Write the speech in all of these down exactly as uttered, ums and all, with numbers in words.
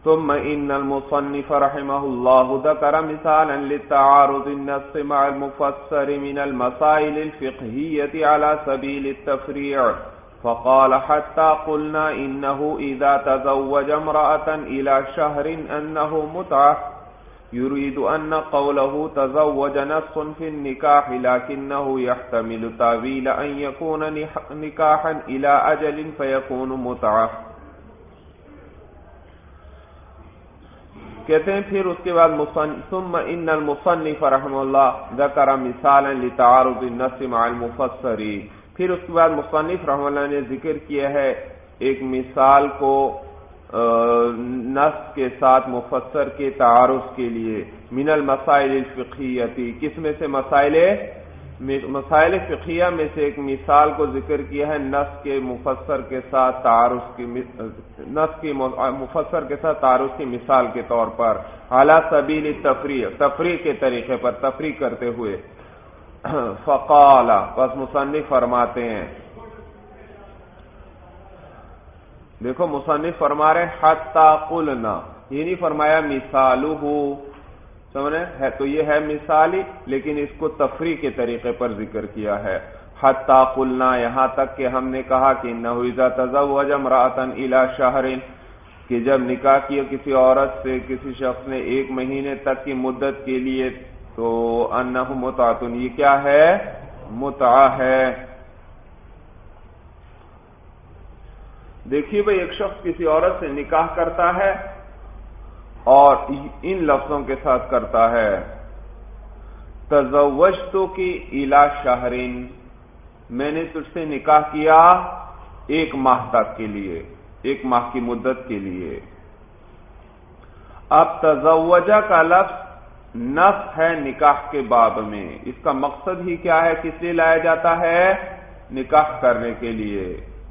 ثم ان المصنف رحمه الله ذكر مثالا للتعارض النص مع المفسر من المسائل الفقهية على سبيل التفريع، فقال حتى قلنا انه اذا تزوج امرأة الى شهر انه متعة، يريد ان قوله تزوج نص في النكاح لكنه يحتمل تاويل ان يكون نكاحا الى اجل فيكون متعة۔ کہتے ہیں پھر اس کے بعد ثم ان المصنف رحمہ اللہ ذکر مثالا لتعارض النص مع المفسر، پھر اس کے بعد مصنف رحمہ اللہ نے ذکر کیا ہے ایک مثال کو نص کے ساتھ مفسر کے تعارض کے لیے، من المسائل الفقہیتی، کس میں سے مسائل مسائل فقہیہ میں سے ایک مثال کو ذکر کیا ہے نص کے مفسر کے ساتھ تعارض کی نص کی مفسر کے ساتھ تعارض کی مثال کے طور پر، علی سبیل التفریع، تفریع کے طریقے پر، تفریع کرتے ہوئے۔ فقال، پس مصنف فرماتے ہیں، دیکھو مصنف فرما رہے حتی قلنا، یہ نہیں فرمایا مثالہ، سمجھ رہے ہے تو یہ ہے مثالی، لیکن اس کو تفریع کے طریقے پر ذکر کیا ہے۔ حتی قلنا، یہاں تک کہ ہم نے کہا کہ انہ اذا تزوج امرأة الى شہر، کہ جب نکاح کیا کسی عورت سے کسی شخص نے ایک مہینے تک کی مدت کے لیے، تو انہ متعۃ، یہ کیا ہے؟ متعہ ہے۔ دیکھیے بھئی، ایک شخص کسی عورت سے نکاح کرتا ہے اور ان لفظوں کے ساتھ کرتا ہے، تزوجتو کی الی شہرین، میں نے تجھ سے نکاح کیا ایک ماہ تک کے لیے، ایک ماہ کی مدت کے لیے۔ اب تزوجہ کا لفظ نص ہے نکاح کے باب میں، اس کا مقصد ہی کیا ہے، کس لیے لایا جاتا ہے؟ نکاح کرنے کے لیے،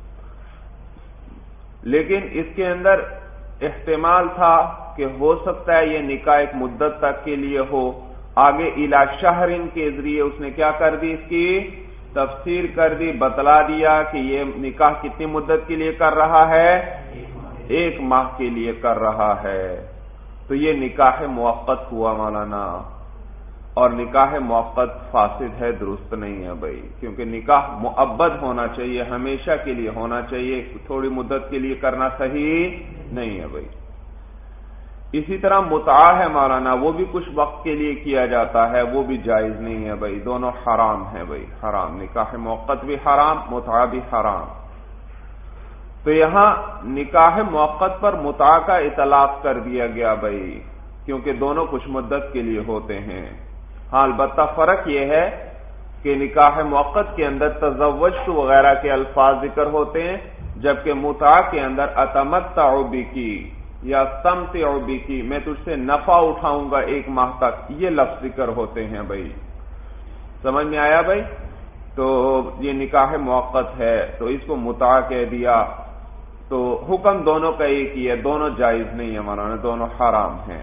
لیکن اس کے اندر احتمال تھا کہ ہو سکتا ہے یہ نکاح ایک مدت تک کے لیے ہو۔ آگے الی شہرین کے ذریعے اس نے کیا کر دی، اس کی تفسیر کر دی، بتلا دیا کہ یہ نکاح کتنی مدت کے لیے کر رہا ہے، ایک ماہ کے لیے کر رہا ہے، تو یہ نکاح موقت ہوا مولانا، اور نکاح موقت فاسد ہے، درست نہیں ہے بھائی، کیونکہ نکاح مؤبد ہونا چاہیے، ہمیشہ کے لیے ہونا چاہیے، تھوڑی مدت کے لیے کرنا صحیح نہیں ہے بھائی۔ اسی طرح متعہ ہے مولانا، وہ بھی کچھ وقت کے لیے کیا جاتا ہے، وہ بھی جائز نہیں ہے بھائی، دونوں حرام ہیں بھائی، حرام، نکاح موقت بھی حرام، متعہ بھی حرام۔ تو یہاں نکاح موقت پر متعہ کا اطلاق کر دیا گیا بھائی، کیونکہ دونوں کچھ مدت کے لیے ہوتے ہیں۔ ہاں البتہ فرق یہ ہے کہ نکاح موقت کے اندر تزوجت وغیرہ کے الفاظ ذکر ہوتے ہیں، جبکہ متعہ کے اندر اتمتع بکی یا استمتع بکی، میں تجھ سے نفع اٹھاؤں گا ایک ماہ تک، یہ لفظ ذکر ہوتے ہیں بھائی، سمجھ میں آیا بھائی؟ تو یہ نکاح موقت ہے تو اس کو متعہ کہہ دیا، تو حکم دونوں کا ایک ہی ہے، دونوں جائز نہیں ہے مولانا، دونوں حرام ہیں۔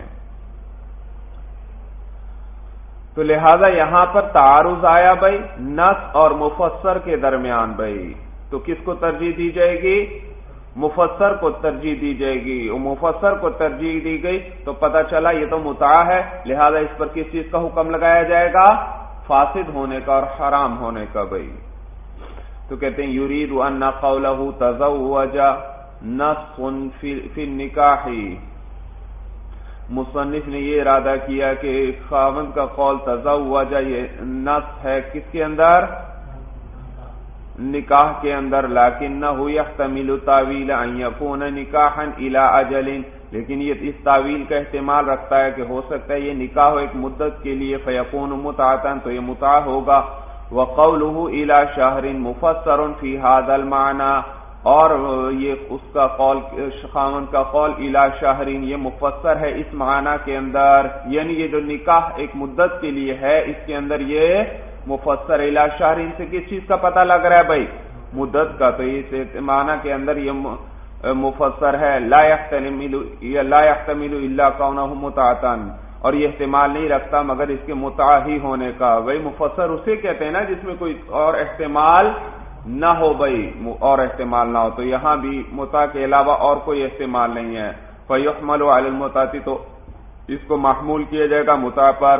تو لہذا یہاں پر تعارض آیا بھائی نص اور مفسر کے درمیان بھائی، تو کس کو ترجیح دی جائے گی؟ مفسر کو ترجیح دی جائے گی، اور مفسر کو ترجیح دی گئی تو پتہ چلا یہ تو متعہ ہے، لہذا اس پر کس چیز کا حکم لگایا جائے گا؟ فاسد ہونے کا اور حرام ہونے کا بھائی۔ تو کہتے ہیں یرید ان قولہ تزوج نص فی النکاح، مصنف نے یہ ارادہ کیا کہ خاوند کا قول تزوج یہ نص ہے کس کے اندر؟ نکاح کے اندر، لیکنہ یحتمل تاویل ان یکون نکاحا الی اجل، لیکن یہ اس تاویل کا احتمال رکھتا ہے کہ ہو سکتا ہے یہ نکاح ہو ایک مدت کے لیے، فیکون متعۃ، تو یہ متعہ ہوگا۔ وقولہ الی شہر مفسر فی ھذا المعنی، اور یہ اس کا قول خاوند کا قول الی شہرین یہ مفسر ہے اس معنی کے اندر، یعنی یہ جو نکاح ایک مدت کے لیے ہے اس کے اندر یہ مفسر الی شہرین سے کس چیز کا پتہ لگ رہا ہے بھائی؟ مدت کا، تو اس معنی کے اندر یہ مفسر ہے۔ لا يحتمل لا يحتمل الا كونه متعۃ، اور یہ احتمال نہیں رکھتا مگر اس کے متعہ ہی ہونے کا۔ بھائی مفسر اسے کہتے ہیں نا جس میں کوئی اور احتمال نہ ہو بھائی، اور احتمال نہ ہو، تو یہاں بھی متعہ کے علاوہ اور کوئی احتمال نہیں ہے۔ فیحمل علی المتعۃ، تو اس کو محمول کیا جائے گا متع پر۔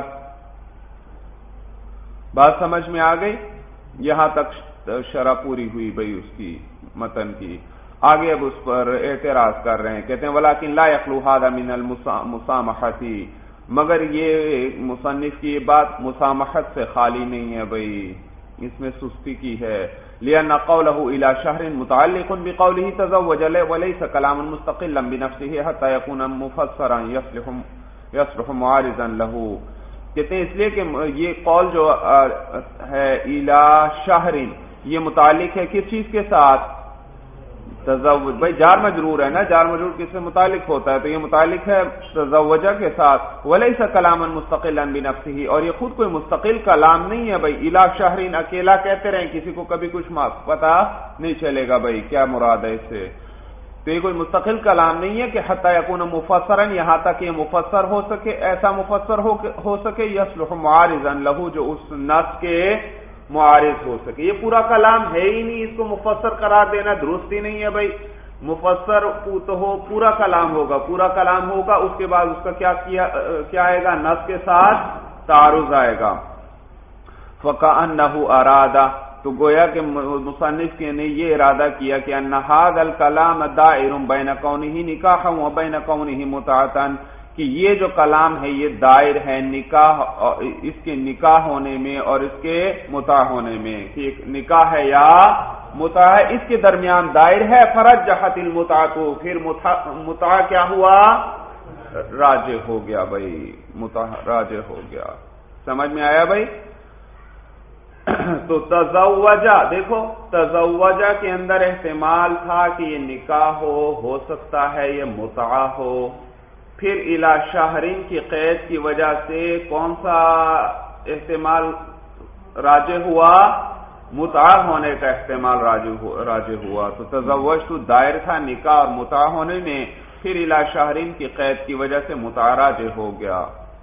بات سمجھ میں آ گئی؟ یہاں تک شرح پوری ہوئی بھئی اس کی متن کی۔ آگے اب اس پر اعتراض کر رہے ہیں، کہتے ہیں ولیکن لا یخلو ھذا من المسامحۃ، مگر یہ مصنف کی یہ بات مسامحت سے خالی نہیں ہے بھئی، اس میں سستی کی ہے۔ لأن قوله إلى شهر متعلق بقوله تزوج وليس كلاما مستقلا بنفسه حتى يكون مفسرا يصلح يصلح معارضا له، کہتے ہیں اس لیے کہ یہ قول جو ہے إلى شهر، یہ متعلق ہے کس چیز کے ساتھ؟ تزوج، بھائی جار مجرور ہے نا، جار مجرور کس سے متعلق ہوتا ہے؟ تو یہ متعلق ہے تزوجہ کے ساتھ۔ ولیس کلاما مستقلا بنفسه، اور یہ خود کوئی مستقل کلام نہیں ہے بھائی، الی شہرین اکیلا کہتے رہیں، کسی کو کبھی کچھ پتا نہیں چلے گا بھائی کیا مراد ہے اس سے۔ تو یہ کوئی مستقل کلام نہیں ہے کہ حتی یکون مفسرا، یہاں تک یہ مفسر ہو سکے، ایسا مفسر ہو ہو سکے یصلح معارضا له، جو اس نص کے معارض ہو سکے۔ یہ پورا کلام ہے ہی نہیں، اس کو مفسر قرار دینا درست ہی نہیں ہے بھائی۔ مفسر تو ہو پورا کلام ہوگا، پورا کلام ہوگا، اس کے بعد اس کا کیا کیا کیا آئے گا؟ نص کے ساتھ تعارض آئے گا۔ فَكَأَنَّهُ أَرَادَ، تو گویا کہ مصنف کے نے یہ ارادہ کیا کہ ان هذا الكلام دائر بین کونہ نکاحا وبین کونہ متعۃ، کہ یہ جو کلام ہے یہ دائر ہے نکاح، اس کے نکاح ہونے میں اور اس کے متع ہونے میں، کہ نکاح ہے یا متع ہے، اس کے درمیان دائر ہے۔ فرجحت المتعۃ، پھر متع کیا ہوا؟ راجح ہو گیا بھائی، متع راجح ہو گیا۔ سمجھ میں آیا بھائی؟ تو تزوجہ، دیکھو تزوجہ کے اندر احتمال تھا کہ یہ نکاح ہو ہو سکتا ہے یہ متع ہو، پھر الی شہرین کی قید کی وجہ سے کون سا احتمال راجح ہوا؟ متع ہونے کا احتمال راجح ہوا۔ تو تزوج تو دائر تھا نکاح اور متع ہونے میں، پھر الی شہرین کی قید کی وجہ سے متع راجح ہو گیا۔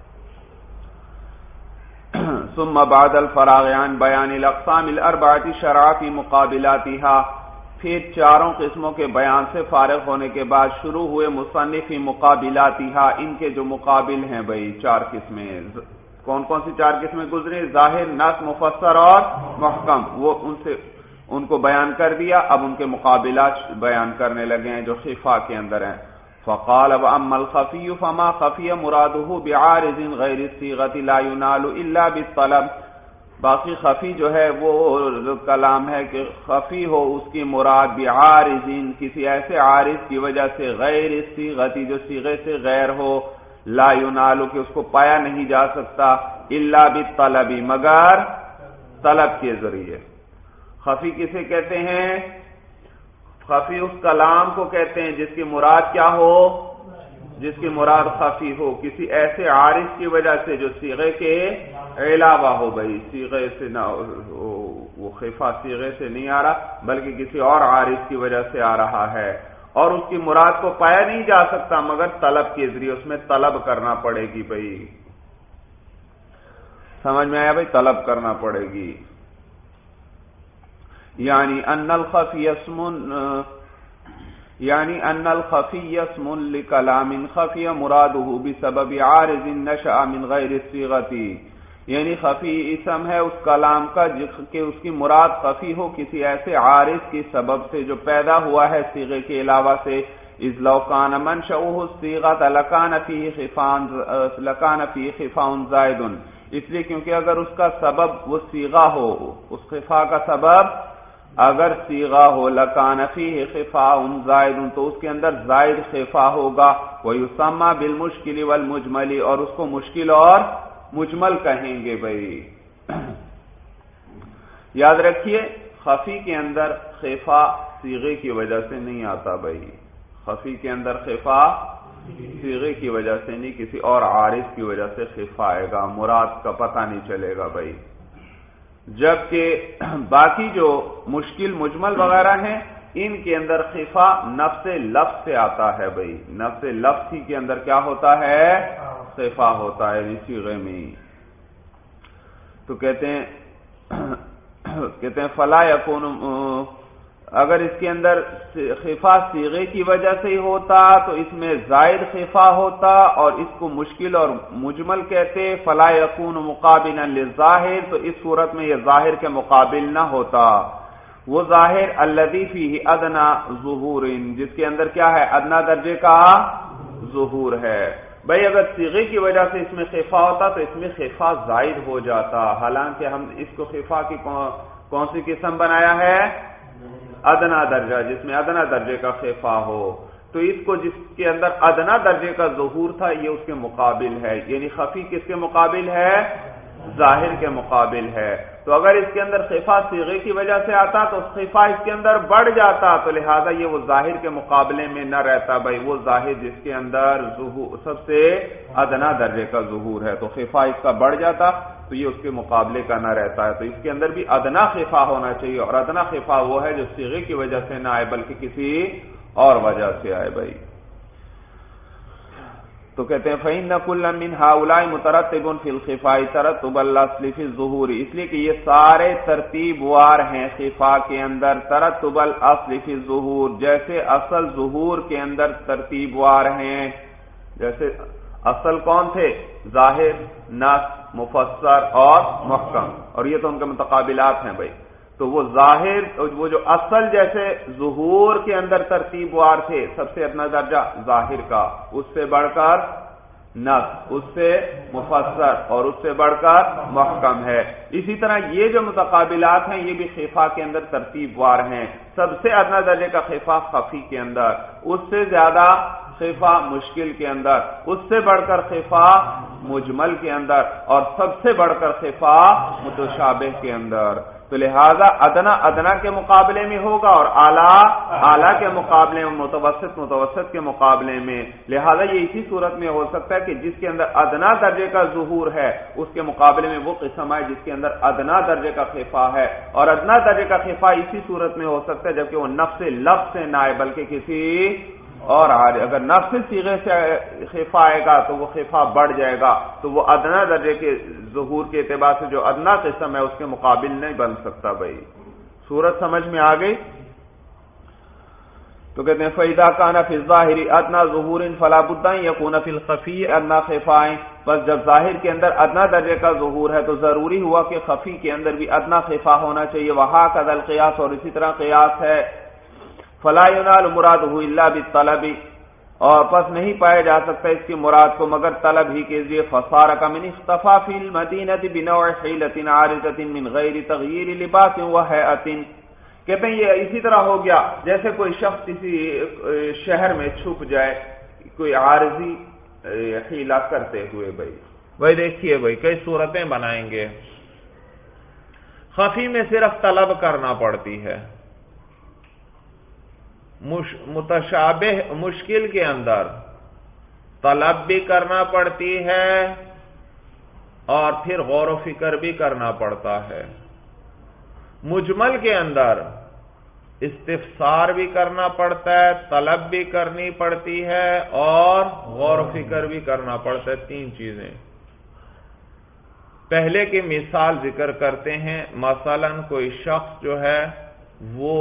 ثم بعد الفراغ عن بیان الاقسام الاربعۃ شرع فی مقابلاتها، پھر چاروں قسموں کے بیان سے فارغ ہونے کے بعد شروع ہوئے مصنف فی مقابلاتها، ان کے جو مقابل ہیں بھئی چار قسمیں، کون کون سی چار قسمیں گزرے؟ ظاہر، نص، مفسر اور محکم، وہ ان سے ان کو بیان کر دیا، اب ان کے مقابلات بیان کرنے لگے ہیں جو خفا کے اندر ہیں۔ فقال واما الخفي فما خفي مراده بعارض غیر الصيغه لا ينال الا بالطلب، باقی خفی جو ہے وہ کلام ہے کہ خفی ہو اس کی مراد بعارض، کسی ایسے عارض کی وجہ سے، غیر الصیغہ، جو صیغے سے غیر ہو، لا ینال، کہ اس کو پایا نہیں جا سکتا، الا بالطلب، مگر طلب کے ذریعے۔ خفی کسے کہتے ہیں؟ خفی اس کلام کو کہتے ہیں جس کی مراد کیا ہو؟ جس کی مراد خفی ہو کسی ایسے عارض کی وجہ سے جو صیغے کے علاوہ ہو بھائی، صیغے سے نہ، وہ خفا صیغے سے نہیں آ رہا بلکہ کسی اور عارض کی وجہ سے آ رہا ہے، اور اس کی مراد کو پایا نہیں جا سکتا مگر طلب کے ذریعے، اس میں طلب کرنا پڑے گی بھائی۔ سمجھ میں آیا بھائی؟ طلب کرنا پڑے گی۔ یعنی ان الخفی اسم یعنی ان الخفی اسم لکلام خفی مراده بسبب عارض نشأ من غیر الصیغۃ، یعنی خفی اسم ہے اس کلام کا کہ اس کی مراد خفی ہو کسی ایسے عارض کی سبب سے جو پیدا ہوا ہے صیغے کے علاوہ سے، اذ لو کان منشأه الصیغۃ لکان فیہ خفاء لکان فیہ خفاء زائد، اس لیے کیونکہ اگر اس کا سبب وہ صیغہ ہو، اس خفا کا سبب اگر صیغہ ہو، لکان فیہ خفاء زائد، تو اس کے اندر زائد خفا ہوگا، ویسمى بالمشکل والمجمل، اور اس کو مشکل اور مجمل کہیں گے بھائی۔ یاد رکھیے خفی کے اندر خفا صیغے کی وجہ سے نہیں آتا بھائی، خفی کے اندر خفا صیغے کی وجہ سے نہیں، کسی اور عارض کی وجہ سے خفا آئے گا، مراد کا پتہ نہیں چلے گا بھائی۔ جبکہ باقی جو مشکل مجمل وغیرہ ہیں ان کے اندر خفا نفس لفظ سے آتا ہے بھائی، نفس لفظ ہی کے اندر کیا ہوتا ہے؟ خفا ہوتا ہے صیغے میں۔ تو کہتے ہیں کہتے ہیں فلا یکون اگر اس کے اندر خفا صیغے کی وجہ سے ہی ہوتا تو اس میں زائد خفا ہوتا اور اس کو مشکل اور مجمل کہتے، فلا یکون مقابلا للظاہر، تو اس صورت میں یہ ظاہر کے مقابل نہ ہوتا۔ وہ ظاہر الذی فیہ ادنا ظہور، جس کے اندر کیا ہے؟ ادنا درجے کا ظہور ہے۔ بھئی اگر صیغے کی وجہ سے اس میں خفا ہوتا تو اس میں خفا زائد ہو جاتا، حالانکہ ہم اس کو خفا کی کون سی قسم بنایا ہے؟ ادنا درجہ، جس میں ادنا درجے کا خفا ہو، تو اس کو جس کے اندر ادنا درجے کا ظہور تھا یہ اس کے مقابل ہے، یعنی خفی کس کے مقابل ہے؟ ظاہر کے مقابل ہے۔ تو اگر اس کے اندر خفا صیغے کی وجہ سے آتا تو خفا اس کے اندر بڑھ جاتا، تو لہذا یہ وہ ظاہر کے مقابلے میں نہ رہتا، بھائی وہ ظاہر جس کے اندر ظہور سب سے ادنا درجے کا ظہور ہے، تو خفا اس کا بڑھ جاتا تو یہ اس کے مقابلے کا نہ رہتا ہے۔ تو اس کے اندر بھی ادنا خفا ہونا چاہیے، اور ادنا خفا وہ ہے جو صیغے کی وجہ سے نہ آئے بلکہ کسی اور وجہ سے آئے۔ بھائی تو کہتے ہیں فَإِنَّ كُلًّا مِنْ هَؤُلَاءِ مُتَرَتِّبٌ فِي الْخِفَاءِ تَرَتُّبَ الْأَصْلِ فِي الظُّهُورِ، اس لیے کہ یہ سارے ترتیب وار ہیں خفا کے اندر، ترتب الاصل فی الظہور، جیسے اصل ظہور کے اندر ترتیب وار ہیں۔ جیسے اصل کون تھے؟ ظاہر، نص، مفسر اور محکم، اور یہ تو ان کے متقابلات ہیں بھائی۔ تو وہ ظاہر، وہ جو اصل جیسے ظہور کے اندر ترتیب وار تھے، سب سے ادنا درجہ ظاہر کا، اس سے بڑھ کر نص، اس سے مفسر اور اس سے بڑھ کر محکم ہے۔ اسی طرح یہ جو متقابلات ہیں یہ بھی خفا کے اندر ترتیب وار ہیں، سب سے ادنا درجے کا خفا خفی کے اندر، اس سے زیادہ خفا مشکل کے اندر، اس سے بڑھ کر خفا مجمل کے اندر، اور سب سے بڑھ کر خفا متشابہ کے اندر۔ تو لہذا ادنا ادنا کے مقابلے میں ہوگا اور اعلیٰ اعلیٰ کے مقابلے میں، متوسط متوسط کے مقابلے میں۔ لہذا یہ اسی صورت میں ہو سکتا ہے کہ جس کے اندر ادنا درجے کا ظہور ہے اس کے مقابلے میں وہ قسم آئے جس کے اندر ادنا درجے کا خفا ہے، اور ادنا درجے کا خفا اسی صورت میں ہو سکتا ہے جبکہ وہ نفس لفظ سے نہ آئے بلکہ کسی اور اگر نفس صیغے سے خفا آئے گا تو وہ خفا بڑھ جائے گا، تو وہ ادنا درجے کے ظہور کے اعتبار سے جو ادنا قسم ہے اس کے مقابل نہیں بن سکتا۔ بھائی صورت سمجھ میں آ گئی؟ تو کہتے ہیں فَإِذَا كَانَ فِي الظَّاهِرِ أَدْنَىٰ ظُهُورٍ فَلَا بُدَّ أَن يَكُونَ فِي الْخَفِيِّ أَدْنَىٰ خِفَاءٍ، بس جب ظاہر کے اندر ادنا درجے کا ظہور ہے تو ضروری ہوا کہ خفی کے اندر بھی ادنا خفا ہونا چاہیے۔ وَهَكَذَا الْقِيَاسُ، اور اسی طرح قیاس ہے، فَلَا يُنَالُ مُرَادُهُ إِلَّا بِالطَّلَبِ، اور پس نہیں پایا جا سکتا اس کی مراد کو مگر طلب ہی کے ذریعے۔ فَصَارَ كَمَنِ اخْتَفَىٰ فِي الْمَدِينَةِ بِنَوْعِ حِيلَةٍ عَارِضَةٍ مِنْ غَيْرِ تَغْيِيرِ لِبَاسٍ وَهَيْئَةٍ، کہتے ہیں یہ اسی طرح ہو گیا جیسے کوئی شخص کسی شہر میں چھپ جائے کوئی عارضی حیلہ کرتے ہوئے۔ بھائی بھائی دیکھیے بھائی کئی صورتیں بنائیں گے، خفی میں صرف طلب کرنا پڑتی ہے، متشابہ مشکل کے اندر طلب بھی کرنا پڑتی ہے اور پھر غور و فکر بھی کرنا پڑتا ہے، مجمل کے اندر استفسار بھی کرنا پڑتا ہے، طلب بھی کرنی پڑتی ہے اور غور و فکر بھی کرنا پڑتا ہے، تین چیزیں۔ پہلے کی مثال ذکر کرتے ہیں، مثلا کوئی شخص جو ہے وہ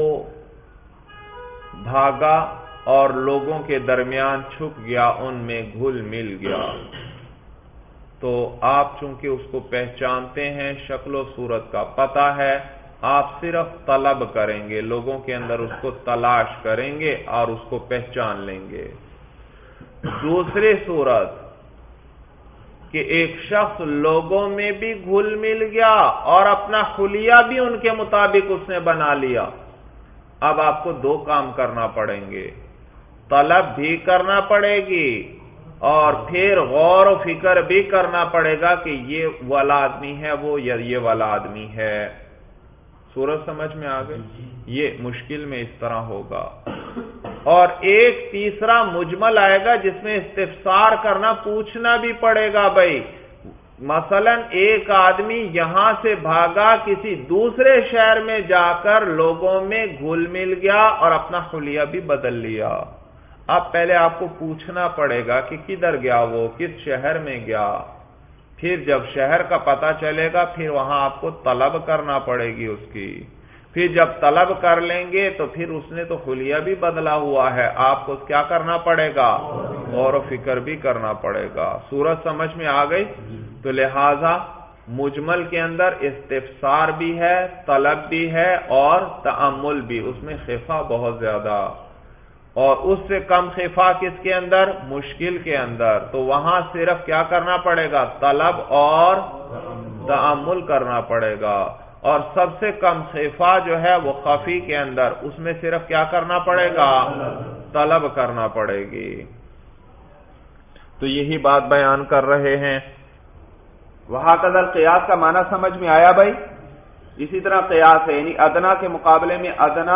بھاگا اور لوگوں کے درمیان چھپ گیا، ان میں گھل مل گیا، تو آپ چونکہ اس کو پہچانتے ہیں، شکل و صورت کا پتہ ہے، آپ صرف طلب کریں گے، لوگوں کے اندر اس کو تلاش کریں گے اور اس کو پہچان لیں گے۔ دوسری صورت کہ ایک شخص لوگوں میں بھی گھل مل گیا اور اپنا حلیہ بھی ان کے مطابق اس نے بنا لیا، اب آپ کو دو کام کرنا پڑیں گے، طلب بھی کرنا پڑے گی اور پھر غور و فکر بھی کرنا پڑے گا کہ یہ والا آدمی ہے وہ یا یہ والا آدمی ہے۔ صورت سمجھ میں آ گئی؟ یہ مشکل میں اس طرح ہوگا۔ اور ایک تیسرا مجمل آئے گا جس میں استفسار کرنا، پوچھنا بھی پڑے گا۔ بھائی مثلا ایک آدمی یہاں سے بھاگا کسی دوسرے شہر میں جا کر لوگوں میں گھل مل گیا اور اپنا حلیہ بھی بدل لیا، اب پہلے آپ کو پوچھنا پڑے گا کہ کدھر گیا، وہ کس شہر میں گیا، پھر جب شہر کا پتہ چلے گا پھر وہاں آپ کو طلب کرنا پڑے گی اس کی، پھر جب طلب کر لیں گے تو پھر اس نے تو حلیہ بھی بدلا ہوا ہے، آپ کو کیا کرنا پڑے گا؟ غور و فکر بھی کرنا پڑے گا۔ صورت سمجھ میں آ گئی؟ تو لہذا مجمل کے اندر استفسار بھی ہے، طلب بھی ہے اور تأمل بھی، اس میں خفا بہت زیادہ، اور اس سے کم خفا کس کے اندر؟ مشکل کے اندر۔ تو وہاں صرف کیا کرنا پڑے گا؟ طلب اور تأمل کرنا پڑے گا، اور سب سے کم خفا جو ہے وہ خفی کے اندر، اس میں صرف کیا کرنا پڑے گا؟ طلب کرنا پڑے گی۔ تو یہی بات بیان کر رہے ہیں۔ وہاں قدر قیاس کا معنی سمجھ میں آیا بھائی؟ اسی طرح قیاس ہے، یعنی ادنا کے مقابلے میں ادنا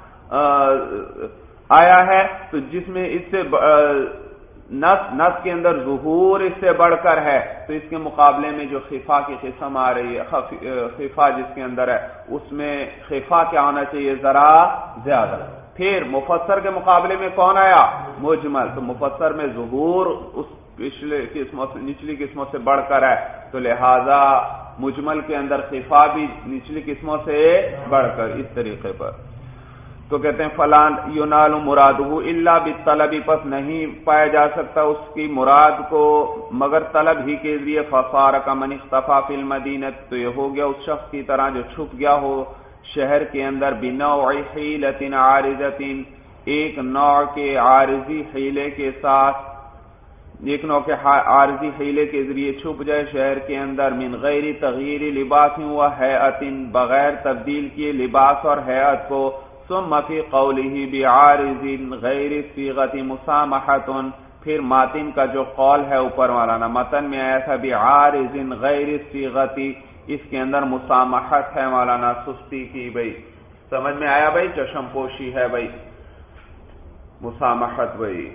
آیا ہے تو جس میں اس سے نس نس کے اندر ظہور اس سے بڑھ کر ہے، تو اس کے مقابلے میں جو خفا کی قسم آ رہی ہے، خفا جس کے اندر ہے اس میں خفا کیا ہونا چاہیے؟ ذرا زیادہ۔ پھر مفسر کے مقابلے میں کون آیا؟ مجمل۔ تو مفسر میں ظہور اس پچھلے قسموں سے نچلی قسموں سے بڑھ کر ہے، تو لہذا مجمل کے اندر خفا بھی نچلی قسموں سے بڑھ کر، اس طریقے پر۔ تو کہتے ہیں فلان ینال مرادہ الا بالطلب، پس نہیں پایا جا سکتا اس کی مراد کو مگر طلب ہی کے ذریعے، فصار کمن اختفى فی المدینہ، تو یہ ہو گیا اس شخص کی طرح جو چھپ گیا ہو شہر کے اندر، بنوع حیلۃ عارضۃ، ایک نوع کے عارضی حیلے کے ساتھ، ایک نوع کے عارضی حیلے کے ذریعے چھپ جائے شہر کے اندر، من غیر تغییر لباس و ہیئۃ، بغیر تبدیل کیے لباس اور ہیئت کو، ثم فی قولہ بعارض غیر صیغۃ مسامحۃ، پھر ماتن کا جو قول ہے اوپر والا نا متن میں آیا تھا بعارض غیر صیغۃ، اس کے اندر مسامحت ہے مولانا، سستی کی۔ بھائی سمجھ میں آیا بھائی؟ چشم پوشی ہے بھائی، مسامحت۔ بھائی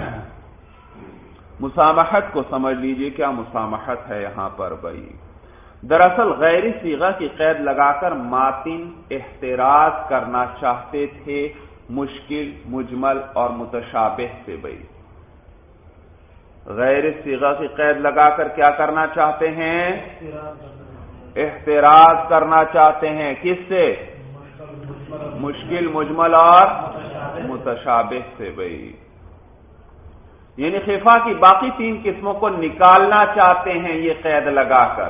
مسامحت کو سمجھ لیجئے کیا مسامحت ہے یہاں پر بھائی۔ دراصل غیر صیغہ کی قید لگا کر ماتن احتراز کرنا چاہتے تھے مشکل، مجمل اور متشابہ سے بھائی۔ غیر صیغہ کی قید لگا کر کیا کرنا چاہتے ہیں؟ احتراز کرنا چاہتے ہیں، کس سے؟ مشکل، مجمل اور متشابہ سے بھائی، یعنی خفا کی باقی تین قسموں کو نکالنا چاہتے ہیں یہ قید لگا کر،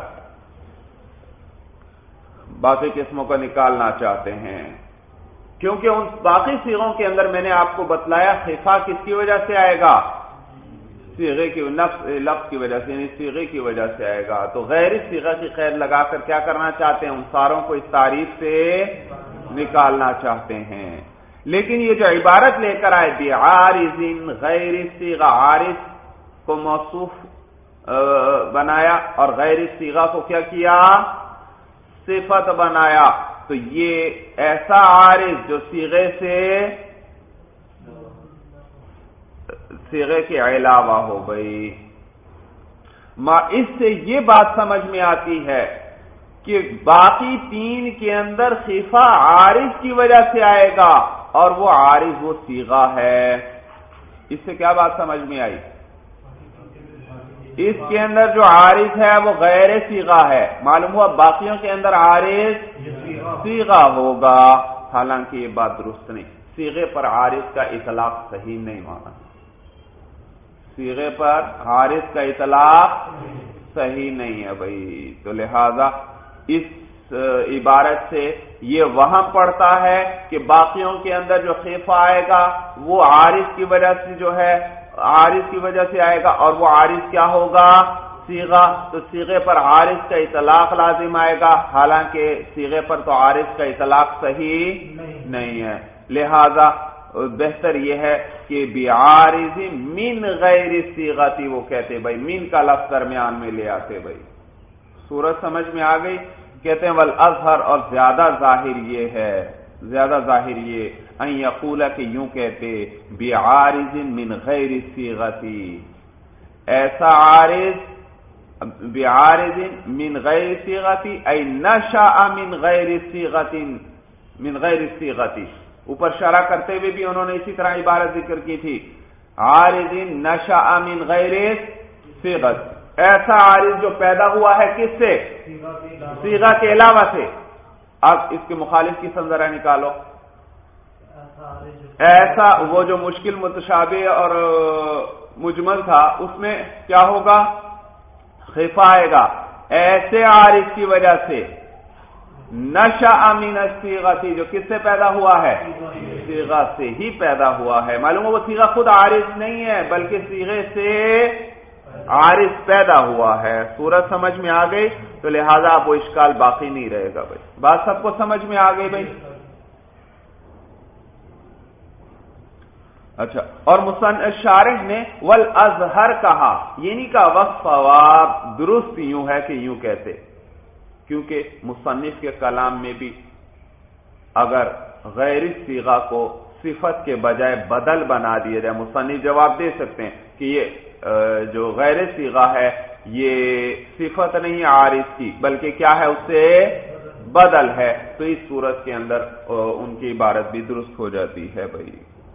باقی قسموں کو نکالنا چاہتے ہیں، کیونکہ ان باقی صیغوں کے اندر میں نے آپ کو بتلایا خفا کس کی وجہ سے آئے گا؟ صیغے کی لفظ کی وجہ سے، یعنی صیغے کی وجہ سے آئے گا۔ تو غیر صیغہ کی قید لگا کر کیا کرنا چاہتے ہیں؟ ان ساروں کو اس تعریف سے نکالنا چاہتے ہیں۔ لیکن یہ جو عبارت لے کر آئے بعارض غیر صیغہ، عارض کو موصوف بنایا اور غیر صیغہ کو کیا کیا؟ صفت بنایا، تو یہ ایسا عارض جو صیغے سے صیغے کے علاوہ ہو گئی۔ اس سے یہ بات سمجھ میں آتی ہے کہ باقی تین کے اندر خفا عارض کی وجہ سے آئے گا، اور وہ عارض وہ صیغہ ہے۔ اس سے کیا بات سمجھ میں آئی؟ اس کے اندر جو عارض ہے وہ غیر صیغہ ہے، معلوم ہوا باقیوں کے اندر عارض صیغہ ہوگا، حالانکہ یہ بات درست نہیں، صیغے پر عارض کا اطلاق صحیح نہیں مانا، صیغے پر عارض کا اطلاق صحیح نہیں ہے بھائی۔ تو لہذا اس عبارت سے یہ وہم پڑتا ہے کہ باقیوں کے اندر جو خفا آئے گا وہ عارض کی وجہ سے جو ہے عارض کی وجہ سے آئے گا، اور وہ عارض کیا ہوگا؟ صیغہ۔ تو صیغے پر عارض کا اطلاق لازم آئے گا، حالانکہ صیغے پر تو عارض کا اطلاق صحیح نہیں ہے۔ لہذا بہتر یہ ہے کہ بعارض من غیر صیغۃ، وہ کہتے بھائی من کا لفظ درمیان میں لے آتے بھائی۔ صورت سمجھ میں آ گئی؟ کہتے ہیں والاظہر، اور زیادہ ظاہر یہ ہے، زیادہ ظاہر یہ ان یقول کہ یوں کہتے بعارض من غیر صیغۃ، ایسا عارض بعارض من غیر صیغۃ ای نشأ من غیر صیغۃ، من غیر صیغۃ، اوپر شرح کرتے ہوئے بھی انہوں نے اسی طرح عبارت ذکر کی تھی، عارض نشأ من غیر صیغۃ، ایسا عارض جو پیدا ہوا ہے کس سے؟ صیغہ کے علاوہ سے۔ اب اس کے مخالف کی سم ذرا نکالو. ایسا وہ جو مشکل متشابہ اور مجمل تھا اس میں کیا ہوگا؟ خفا آئے گا. ایسے عارض کی وجہ سے نشأ من الصیغۃ جو کس سے پیدا ہوا ہے؟ صیغہ سے ہی پیدا ہوا ہے. معلوم ہے وہ صیغہ خود عارض نہیں ہے بلکہ صیغے سے عارض پیدا ہوا ہے. صورت سمجھ میں آ گئی؟ تو لہذا اب وہ اشکال باقی نہیں رہے گا. بھائی بات سب کو سمجھ میں آ گئی بھائی؟ اچھا. اور مصنف شارح نے والازہر کہا، یہ نہیں کہا والصواب، درست یوں ہے کہ یوں کہتے، کیونکہ مصنف کے کلام میں بھی اگر غیر صیغہ کو صفت کے بجائے بدل بنا دیا جائے، مصنف جواب دے سکتے ہیں کہ یہ جو غیر صیغہ ہے یہ صفت نہیں عارض کی بلکہ کیا ہے، اس سے بدل ہے، تو اس صورت کے اندر ان کی عبارت بھی درست ہو جاتی ہے. بھائی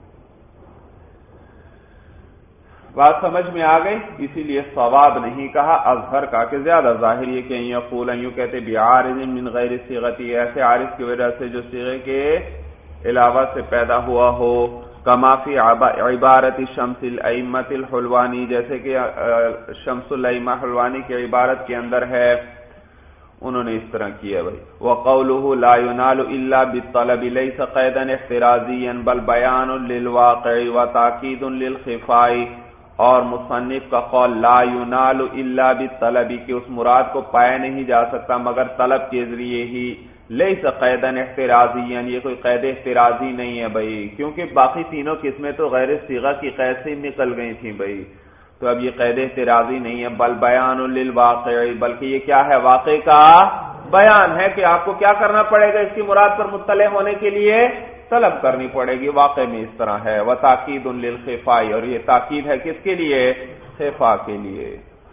بات سمجھ میں آ گئی؟ اسی لیے صواب نہیں کہا، اظہر کا کہ زیادہ ظاہر یہ کہ یقول یوں کہتے بعارض من غیر صیغتی، ایسے عارض کی وجہ سے جو صیغے کے علاوہ سے پیدا ہوا ہو. کما فی عبارت شمس الائمۃ الحلوانی، جیسے کہ شمس الائمہ حلوانی کی عبارت کے اندر ہے، انہوں نے اس طرح کیا. بھائی وقولہ لا ینال الا بالطلب لیس قیدا احترازیا بل بیان للواقع وتاکید للخفاء، اور مصنف کا قول لا ینال الا بالطلب کہ اس مراد کو پایا نہیں جا سکتا مگر طلب کے ذریعے ہی. لیس قیدا احترازیا، یہ کوئی قید احترازی نہیں ہے بھائی، کیونکہ باقی تینوں قسمیں تو غیر صیغہ کی قید سے نکل گئی تھیں بھائی، تو اب یہ قید احترازی نہیں ہے. بل بیان للواقع، بلکہ یہ کیا ہے، واقع کا بیان ہے کہ آپ کو کیا کرنا پڑے گا، اس کی مراد پر مطلع ہونے کے لیے طلب کرنی پڑے گی. واقع میں اس طرح ہے. وتاکید للخفاء، اور یہ تاکید ہے کس کے لیے؟ خفا کے لیے،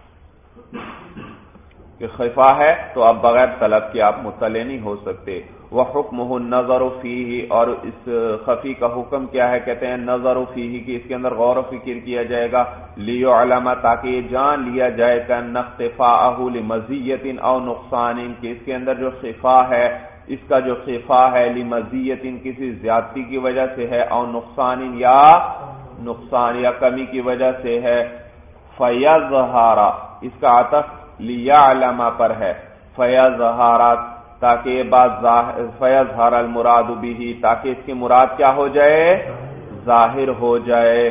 کہ خفا ہے تو اب بغیر طلب کے آپ مطلع نہیں ہو سکتے. وحکمہ النظر فیہ، اور اس خفی کا حکم کیا ہے؟ کہتے ہیں نظر فیہ کہ اس کے اندر غور و فکر کیا جائے گا. لیعلم، تاکہ یہ جان لیا جائے کہ ان اختفاءہ لمزیۃ او نقصان، کہ اس کے اندر جو خفا ہے، اس کا جو خفا ہے لمزیۃ کسی زیادتی کی وجہ سے ہے، او نقصان یا نقصان یا کمی کی وجہ سے ہے. فیظہر، اس کا عطف لیعلم پر ہے، فیظہر تاکہ یہ بات فیظہر المراد بہ، تاکہ اس کی مراد کیا ہو جائے؟ ظاہر ہو جائے.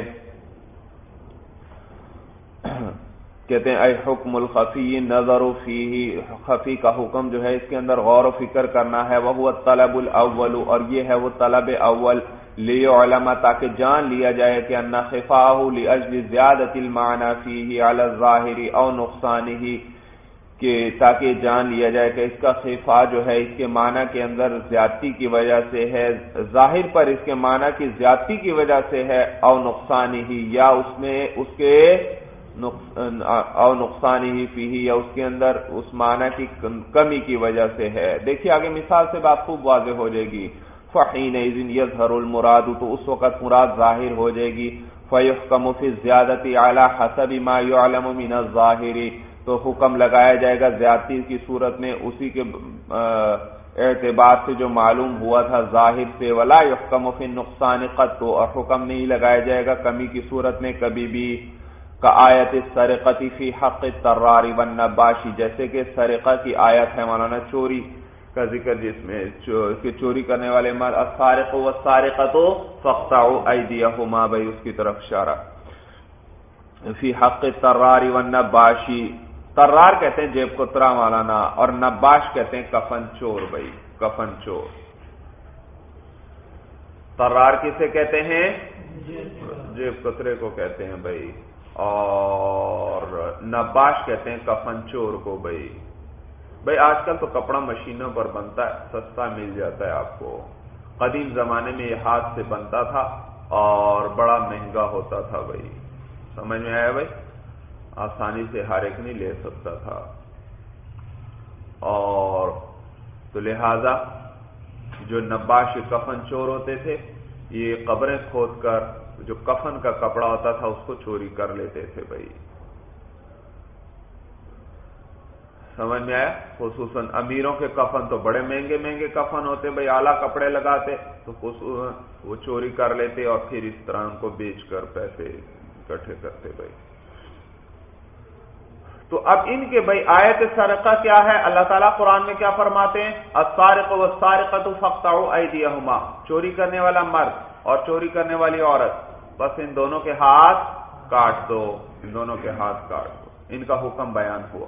کہتے ہیں اے حکم الخفی نظر فیہ، خفی کا حکم جو ہے اس کے اندر غور و فکر کرنا ہے. وہو الطلب الاول، اور یہ ہے وہ طلب اول. لیعلم، تاکہ جان لیا جائے کہ ان خفاہ لاجل زیادت المعنی فیہ علی الظاہر او نقصانہ، کہ تاکہ جان لیا جائے کہ اس کا خفا جو ہے اس کے معنی کے اندر زیادتی کی وجہ سے ہے، ظاہر پر اس کے معنی کی زیادتی کی وجہ سے ہے، او نقصان ہی، یا اس میں اس کے او نقصان ہی فیہ، یا اس کے اندر اس معنی کی کمی کی وجہ سے ہے. دیکھیے آگے مثال سے بات خوب واضح ہو جائے گی. فحینئذ یظہر المراد، تو اس وقت مراد ظاہر ہو جائے گی. فیحکم فی الزیادۃ علی حسب ما یعلم من الظاہر، تو حکم لگایا جائے گا زیادتی کی صورت میں اسی کے اعتبار سے جو معلوم ہوا تھا ظاہر سے. ولا یحکم فی النقصان قط، اور حکم نہیں لگایا جائے گا کمی کی صورت میں کبھی بھی. کآیت السرقۃ فی حق الطرار والنباش، جیسے کہ سرقہ کی آیت ہے مولانا، چوری کا ذکر جس میں کہ چوری کرنے والے مرد السارق والسارقۃ فاقطعوا ایدیہما، بھائی اس کی طرف اشارہ. فی حق الطرار والنباشی، طرار کہتے ہیں جیب کترا مولانا، اور نباش کہتے ہیں کفن چور. بھائی کفن چور، طرار کسے کہتے ہیں؟ جیب کترے کو کہتے ہیں بھائی، اور نباش کہتے ہیں کفن چور کو. بھائی بھائی آج کل تو کپڑا مشینوں پر بنتا ہے، سستا مل جاتا ہے آپ کو. قدیم زمانے میں یہ ہاتھ سے بنتا تھا اور بڑا مہنگا ہوتا تھا. بھائی سمجھ میں آیا؟ بھائی آسانی سے ہر ایک نہیں لے سکتا تھا، اور تو لہذا جو نباش کفن چور ہوتے تھے یہ قبریں کھود کر جو کفن کا کپڑا ہوتا تھا اس کو چوری کر لیتے تھے. بھائی سمجھ میں آیا؟ خصوصاً امیروں کے کفن تو بڑے مہنگے مہنگے کفن ہوتے بھائی، اعلیٰ کپڑے لگاتے، تو وہ چوری کر لیتے اور پھر اس طرح ان کو بیچ کر پیسے اکٹھے کرتے بھائی۔ تو اب ان کے بھائی آیت سرقہ کیا ہے؟ اللہ تعالیٰ قرآن میں کیا فرماتے ہیں؟ السارق والسارقۃ فاقطعوا ایدیہما، چوری کرنے والا مرد اور چوری کرنے والی عورت، بس ان دونوں کے ہاتھ کاٹ دو، ان دونوں کے ہاتھ کاٹ دو۔ ان کا حکم بیان ہوا۔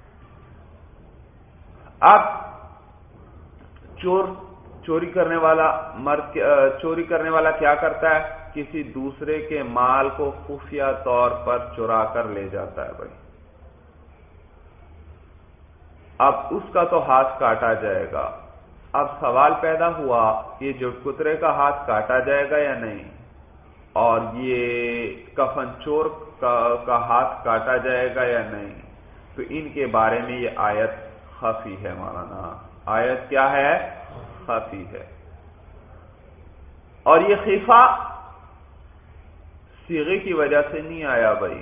اب چور چوری کرنے والا مرد چوری کرنے والا کیا کرتا ہے؟ کسی دوسرے کے مال کو خفیہ طور پر چرا کر لے جاتا ہے بھائی۔ اب اس کا تو ہاتھ کاٹا جائے گا۔ اب سوال پیدا ہوا یہ جھٹ کترے کا ہاتھ کاٹا جائے گا یا نہیں، اور یہ کفن چور کا, کا ہاتھ کاٹا جائے گا یا نہیں؟ تو ان کے بارے میں یہ آیت خفی ہے مولانا۔ آیت کیا ہے؟ خفی ہے۔ اور یہ خفا صیغے کی وجہ سے نہیں آیا بھائی،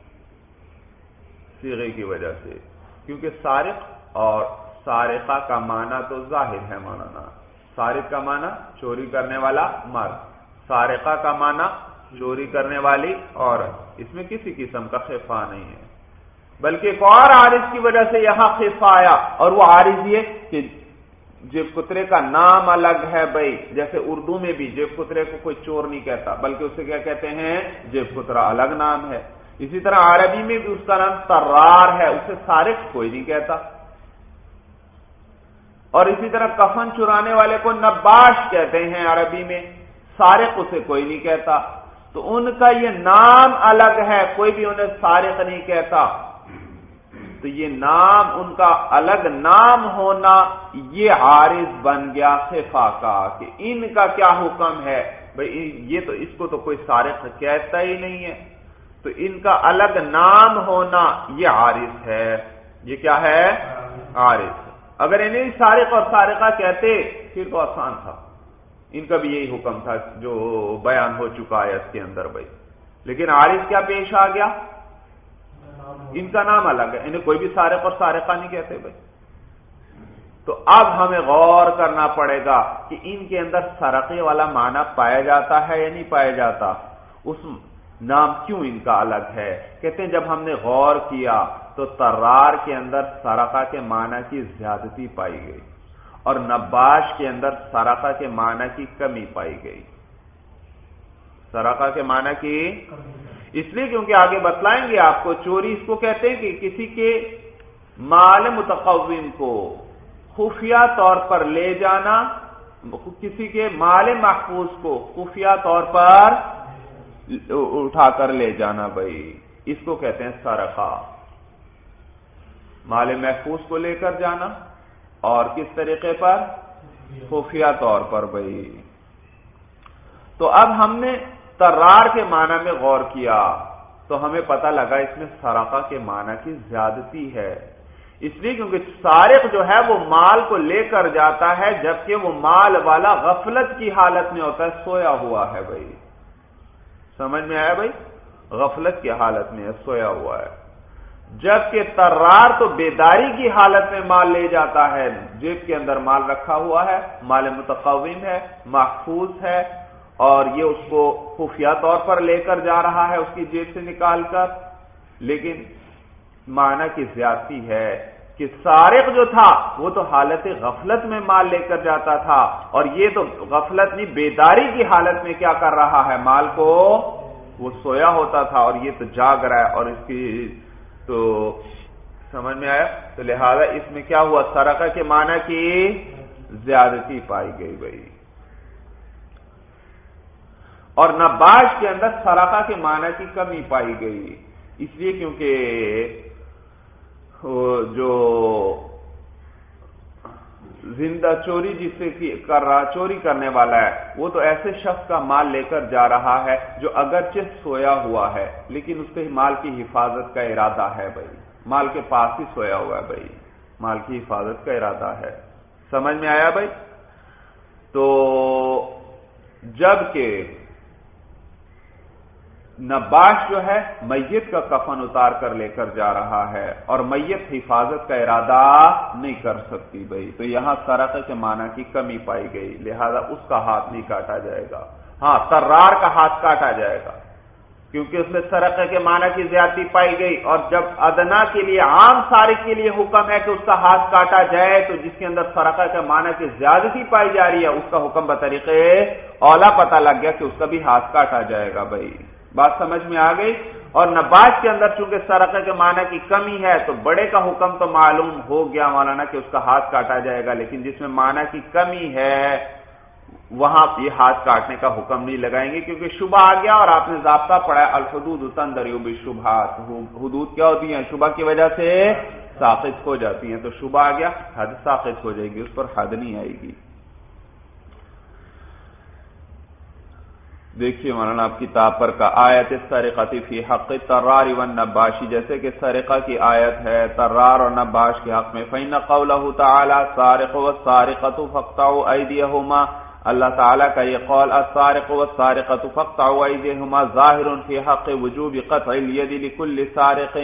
صیغے کی وجہ سے، کیونکہ سارق اور سارقہ کا معنی تو ظاہر ہے مولانا۔ سارق کا معنی چوری کرنے والا مرد، سارقہ کا معنی چوری کرنے والی عورت، اس میں کسی قسم کا خفا نہیں ہے، بلکہ ایک اور عارض کی وجہ سے یہاں خفا آیا، اور وہ عارض یہ کہ جیب کترے کا نام الگ ہے بھائی۔ جیسے اردو میں بھی جیب کترے کو کوئی چور نہیں کہتا، بلکہ اسے کیا کہتے ہیں؟ جیب کترا الگ نام ہے۔ اسی طرح عربی میں بھی اس کا نام طرار ہے، اسے سارق کوئی نہیں کہتا۔ اور اسی طرح کفن چرانے والے کو نباش کہتے ہیں عربی میں، سارق اسے کوئی نہیں کہتا۔ تو ان کا یہ نام الگ ہے، کوئی بھی انہیں سارق نہیں کہتا۔ تو یہ نام ان کا الگ نام ہونا یہ عارض بن گیا خفا کا، کہ ان کا کیا حکم ہے بھئی، یہ تو اس کو تو کوئی سارق کہتا ہی نہیں ہے، تو ان کا الگ نام ہونا یہ عارض ہے۔ یہ کیا ہے؟ عارض۔ اگر انہیں سارق اور سارقہ کہتے پھر تو آسان تھا، ان کا بھی یہی حکم تھا جو بیان ہو چکا ہے اس کے اندر بھائی، لیکن عارض کیا پیش آ گیا؟ ان کا نام الگ ہے، انہیں کوئی بھی سارق اور سارقہ نہیں کہتے بھائی۔ تو اب ہمیں غور کرنا پڑے گا کہ ان کے اندر سرقے والا معنی پایا جاتا ہے یا نہیں پایا جاتا، اس نام کیوں ان کا الگ ہے؟ کہتے ہیں جب ہم نے غور کیا تو طرار کے اندر سرقہ کے معنی کی زیادتی پائی گئی، اور نباش کے اندر سرقہ کے معنی کی کمی پائی گئی۔ سرقہ کے معنی کی اس لیے کیونکہ آگے بتلائیں گے آپ کو، چوری اس کو کہتے ہیں کہ کسی کے مال متقوم کو خفیہ طور پر لے جانا، کسی کے مال محفوظ کو خفیہ طور پر اٹھا کر لے جانا بھائی، اس کو کہتے ہیں سرقہ۔ مال محفوظ کو لے کر جانا، اور کس طریقے پر؟ خفیہ طور پر بھائی۔ تو اب ہم نے طرار کے معنی میں غور کیا تو ہمیں پتہ لگا اس میں سرقہ کے معنی کی زیادتی ہے، اس لیے کیونکہ سارق جو ہے وہ مال کو لے کر جاتا ہے، جبکہ وہ مال والا غفلت کی حالت میں ہوتا ہے، سویا ہوا ہے بھائی۔ سمجھ میں آیا بھائی؟ غفلت کی حالت میں ہے، سویا ہوا ہے، جبکہ طرار تو بیداری کی حالت میں مال لے جاتا ہے، جیب کے اندر مال رکھا ہوا ہے، مال متقوم ہے، محفوظ ہے، اور یہ اس کو خفیہ طور پر لے کر جا رہا ہے اس کی جیب سے نکال کر۔ لیکن معنی کی زیادتی ہے کہ سارق جو تھا وہ تو حالت غفلت میں مال لے کر جاتا تھا، اور یہ تو غفلت نہیں بیداری کی حالت میں کیا کر رہا ہے؟ مال کو، وہ سویا ہوتا تھا اور یہ تو جاگ رہا ہے، اور اس کی تو سمجھ میں آیا؟ تو لہذا اس میں کیا ہوا؟ سرقہ کے معنی کی زیادتی پائی گئی بھائی۔ اور نباش کے اندر سرقہ کے معنی کی کمی پائی گئی، اس لیے کیونکہ جو زندہ چوری جس سے کر رہا چوری کرنے والا ہے وہ تو ایسے شخص کا مال لے کر جا رہا ہے جو اگرچہ سویا ہوا ہے لیکن اس کے مال کی حفاظت کا ارادہ ہے بھائی، مال کے پاس ہی سویا ہوا ہے بھائی، مال کی حفاظت کا ارادہ ہے۔ سمجھ میں آیا بھائی؟ تو جب کہ نباش جو ہے میت کا کفن اتار کر لے کر جا رہا ہے اور میت حفاظت کا ارادہ نہیں کر سکتی بھائی، تو یہاں سرقے کے معنی کی کمی پائی گئی، لہذا اس کا ہاتھ نہیں کاٹا جائے گا۔ ہاں طرار کا ہاتھ کاٹا جائے گا کیونکہ اس میں سرقے کے معنی کی زیادتی پائی گئی، اور جب ادنا کے لیے عام سارق کے لیے حکم ہے کہ اس کا ہاتھ کاٹا جائے، تو جس کے اندر سرقے کے معنی کی زیادتی پائی جا رہی ہے اس کا حکم بطریقے اولا پتہ لگ گیا کہ اس کا بھی ہاتھ کاٹا جائے گا بھائی، بات سمجھ میں آ گئی۔ اور نباش کے اندر چونکہ سرقے کے معنی کی کمی ہے تو بڑے کا حکم تو معلوم ہو گیا مولانا کہ اس کا ہاتھ کاٹا جائے گا، لیکن جس میں معنی کی کمی ہے وہاں یہ ہاتھ کاٹنے کا حکم نہیں لگائیں گے کیونکہ شبہ آ گیا، اور آپ نے ضابطہ پڑھا الحدود تندریو بالشبہات، حدود کیا ہوتی ہیں؟ شبہ کی وجہ سے ساقط ہو جاتی ہیں، تو شبہ آ گیا حد ساقط ہو جائے گی، اس پر حد نہیں آئے گی۔ دیکھیے مولانا آپ کتاب پر کا آیت السرقۃ فی حق الطرار والنباشی، جیسے کہ سرقہ کی آیت ہے طرار اور نباش کے حق میں، فإن قوله تعالی السارق والسارقۃ فاقطعوا ایدیہما، اللہ تعالیٰ کا یہ قول السارق والسارقۃ فاقطعوا ایدیہما ظاہر فی حق وجوب قطع الید لکل سارق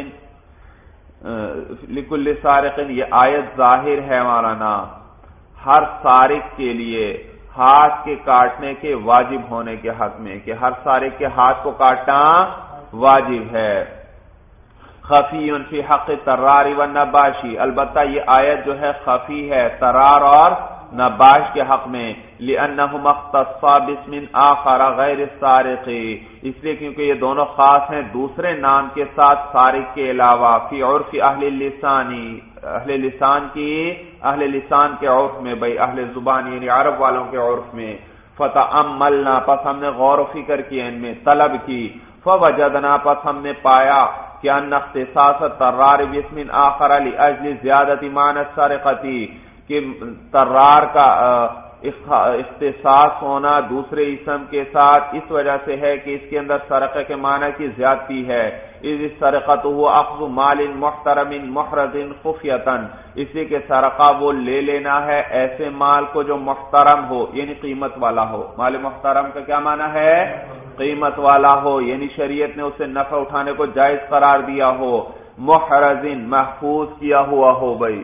لکل سارق، یہ آیت ظاہر ہے مولانا ہر سارق کے لیے ہاتھ کے کاٹنے کے واجب ہونے کے حق میں، کہ ہر سارق کے ہاتھ کو کاٹنا واجب ہے۔ خفی فی حق طرار والنباشی، البتہ یہ آیت جو ہے خفی ہے طرار اور نباش کے حق میں، لأنہما اختصا باسم آخر غیر السارق، اس لیے کیونکہ یہ دونوں خاص ہیں دوسرے نام کے ساتھ سارق کے علاوہ، فی عرف اہل اللسانی، اہل لسان کی اہل لسان کے عرف میں، بھائی اہل زبان یعنی عرب والوں کے عرف میں، فتأملنا، پس ہم نے غور و فکر کیا ان میں، طلب کی، فوجدنا، پس ہم نے پایا کہ ان اختصاص طرار باسم آخر لأجل زیادت معنی السرقۃ، کہ طرار کا اختصاص ہونا دوسرے اسم کے ساتھ اس وجہ سے ہے کہ اس کے اندر سرقے کے معنی کی زیادتی ہے، اذ السرقۃ هو اخذ مال محترم محرز خفیۃ، اس لیے کہ سرقہ وہ لے لینا ہے ایسے مال کو جو محترم ہو یعنی قیمت والا ہو، مال محترم کا کیا معنی ہے؟ قیمت والا ہو، یعنی شریعت نے اسے نفع اٹھانے کو جائز قرار دیا ہو، محرز محفوظ کیا ہوا ہو، بھائی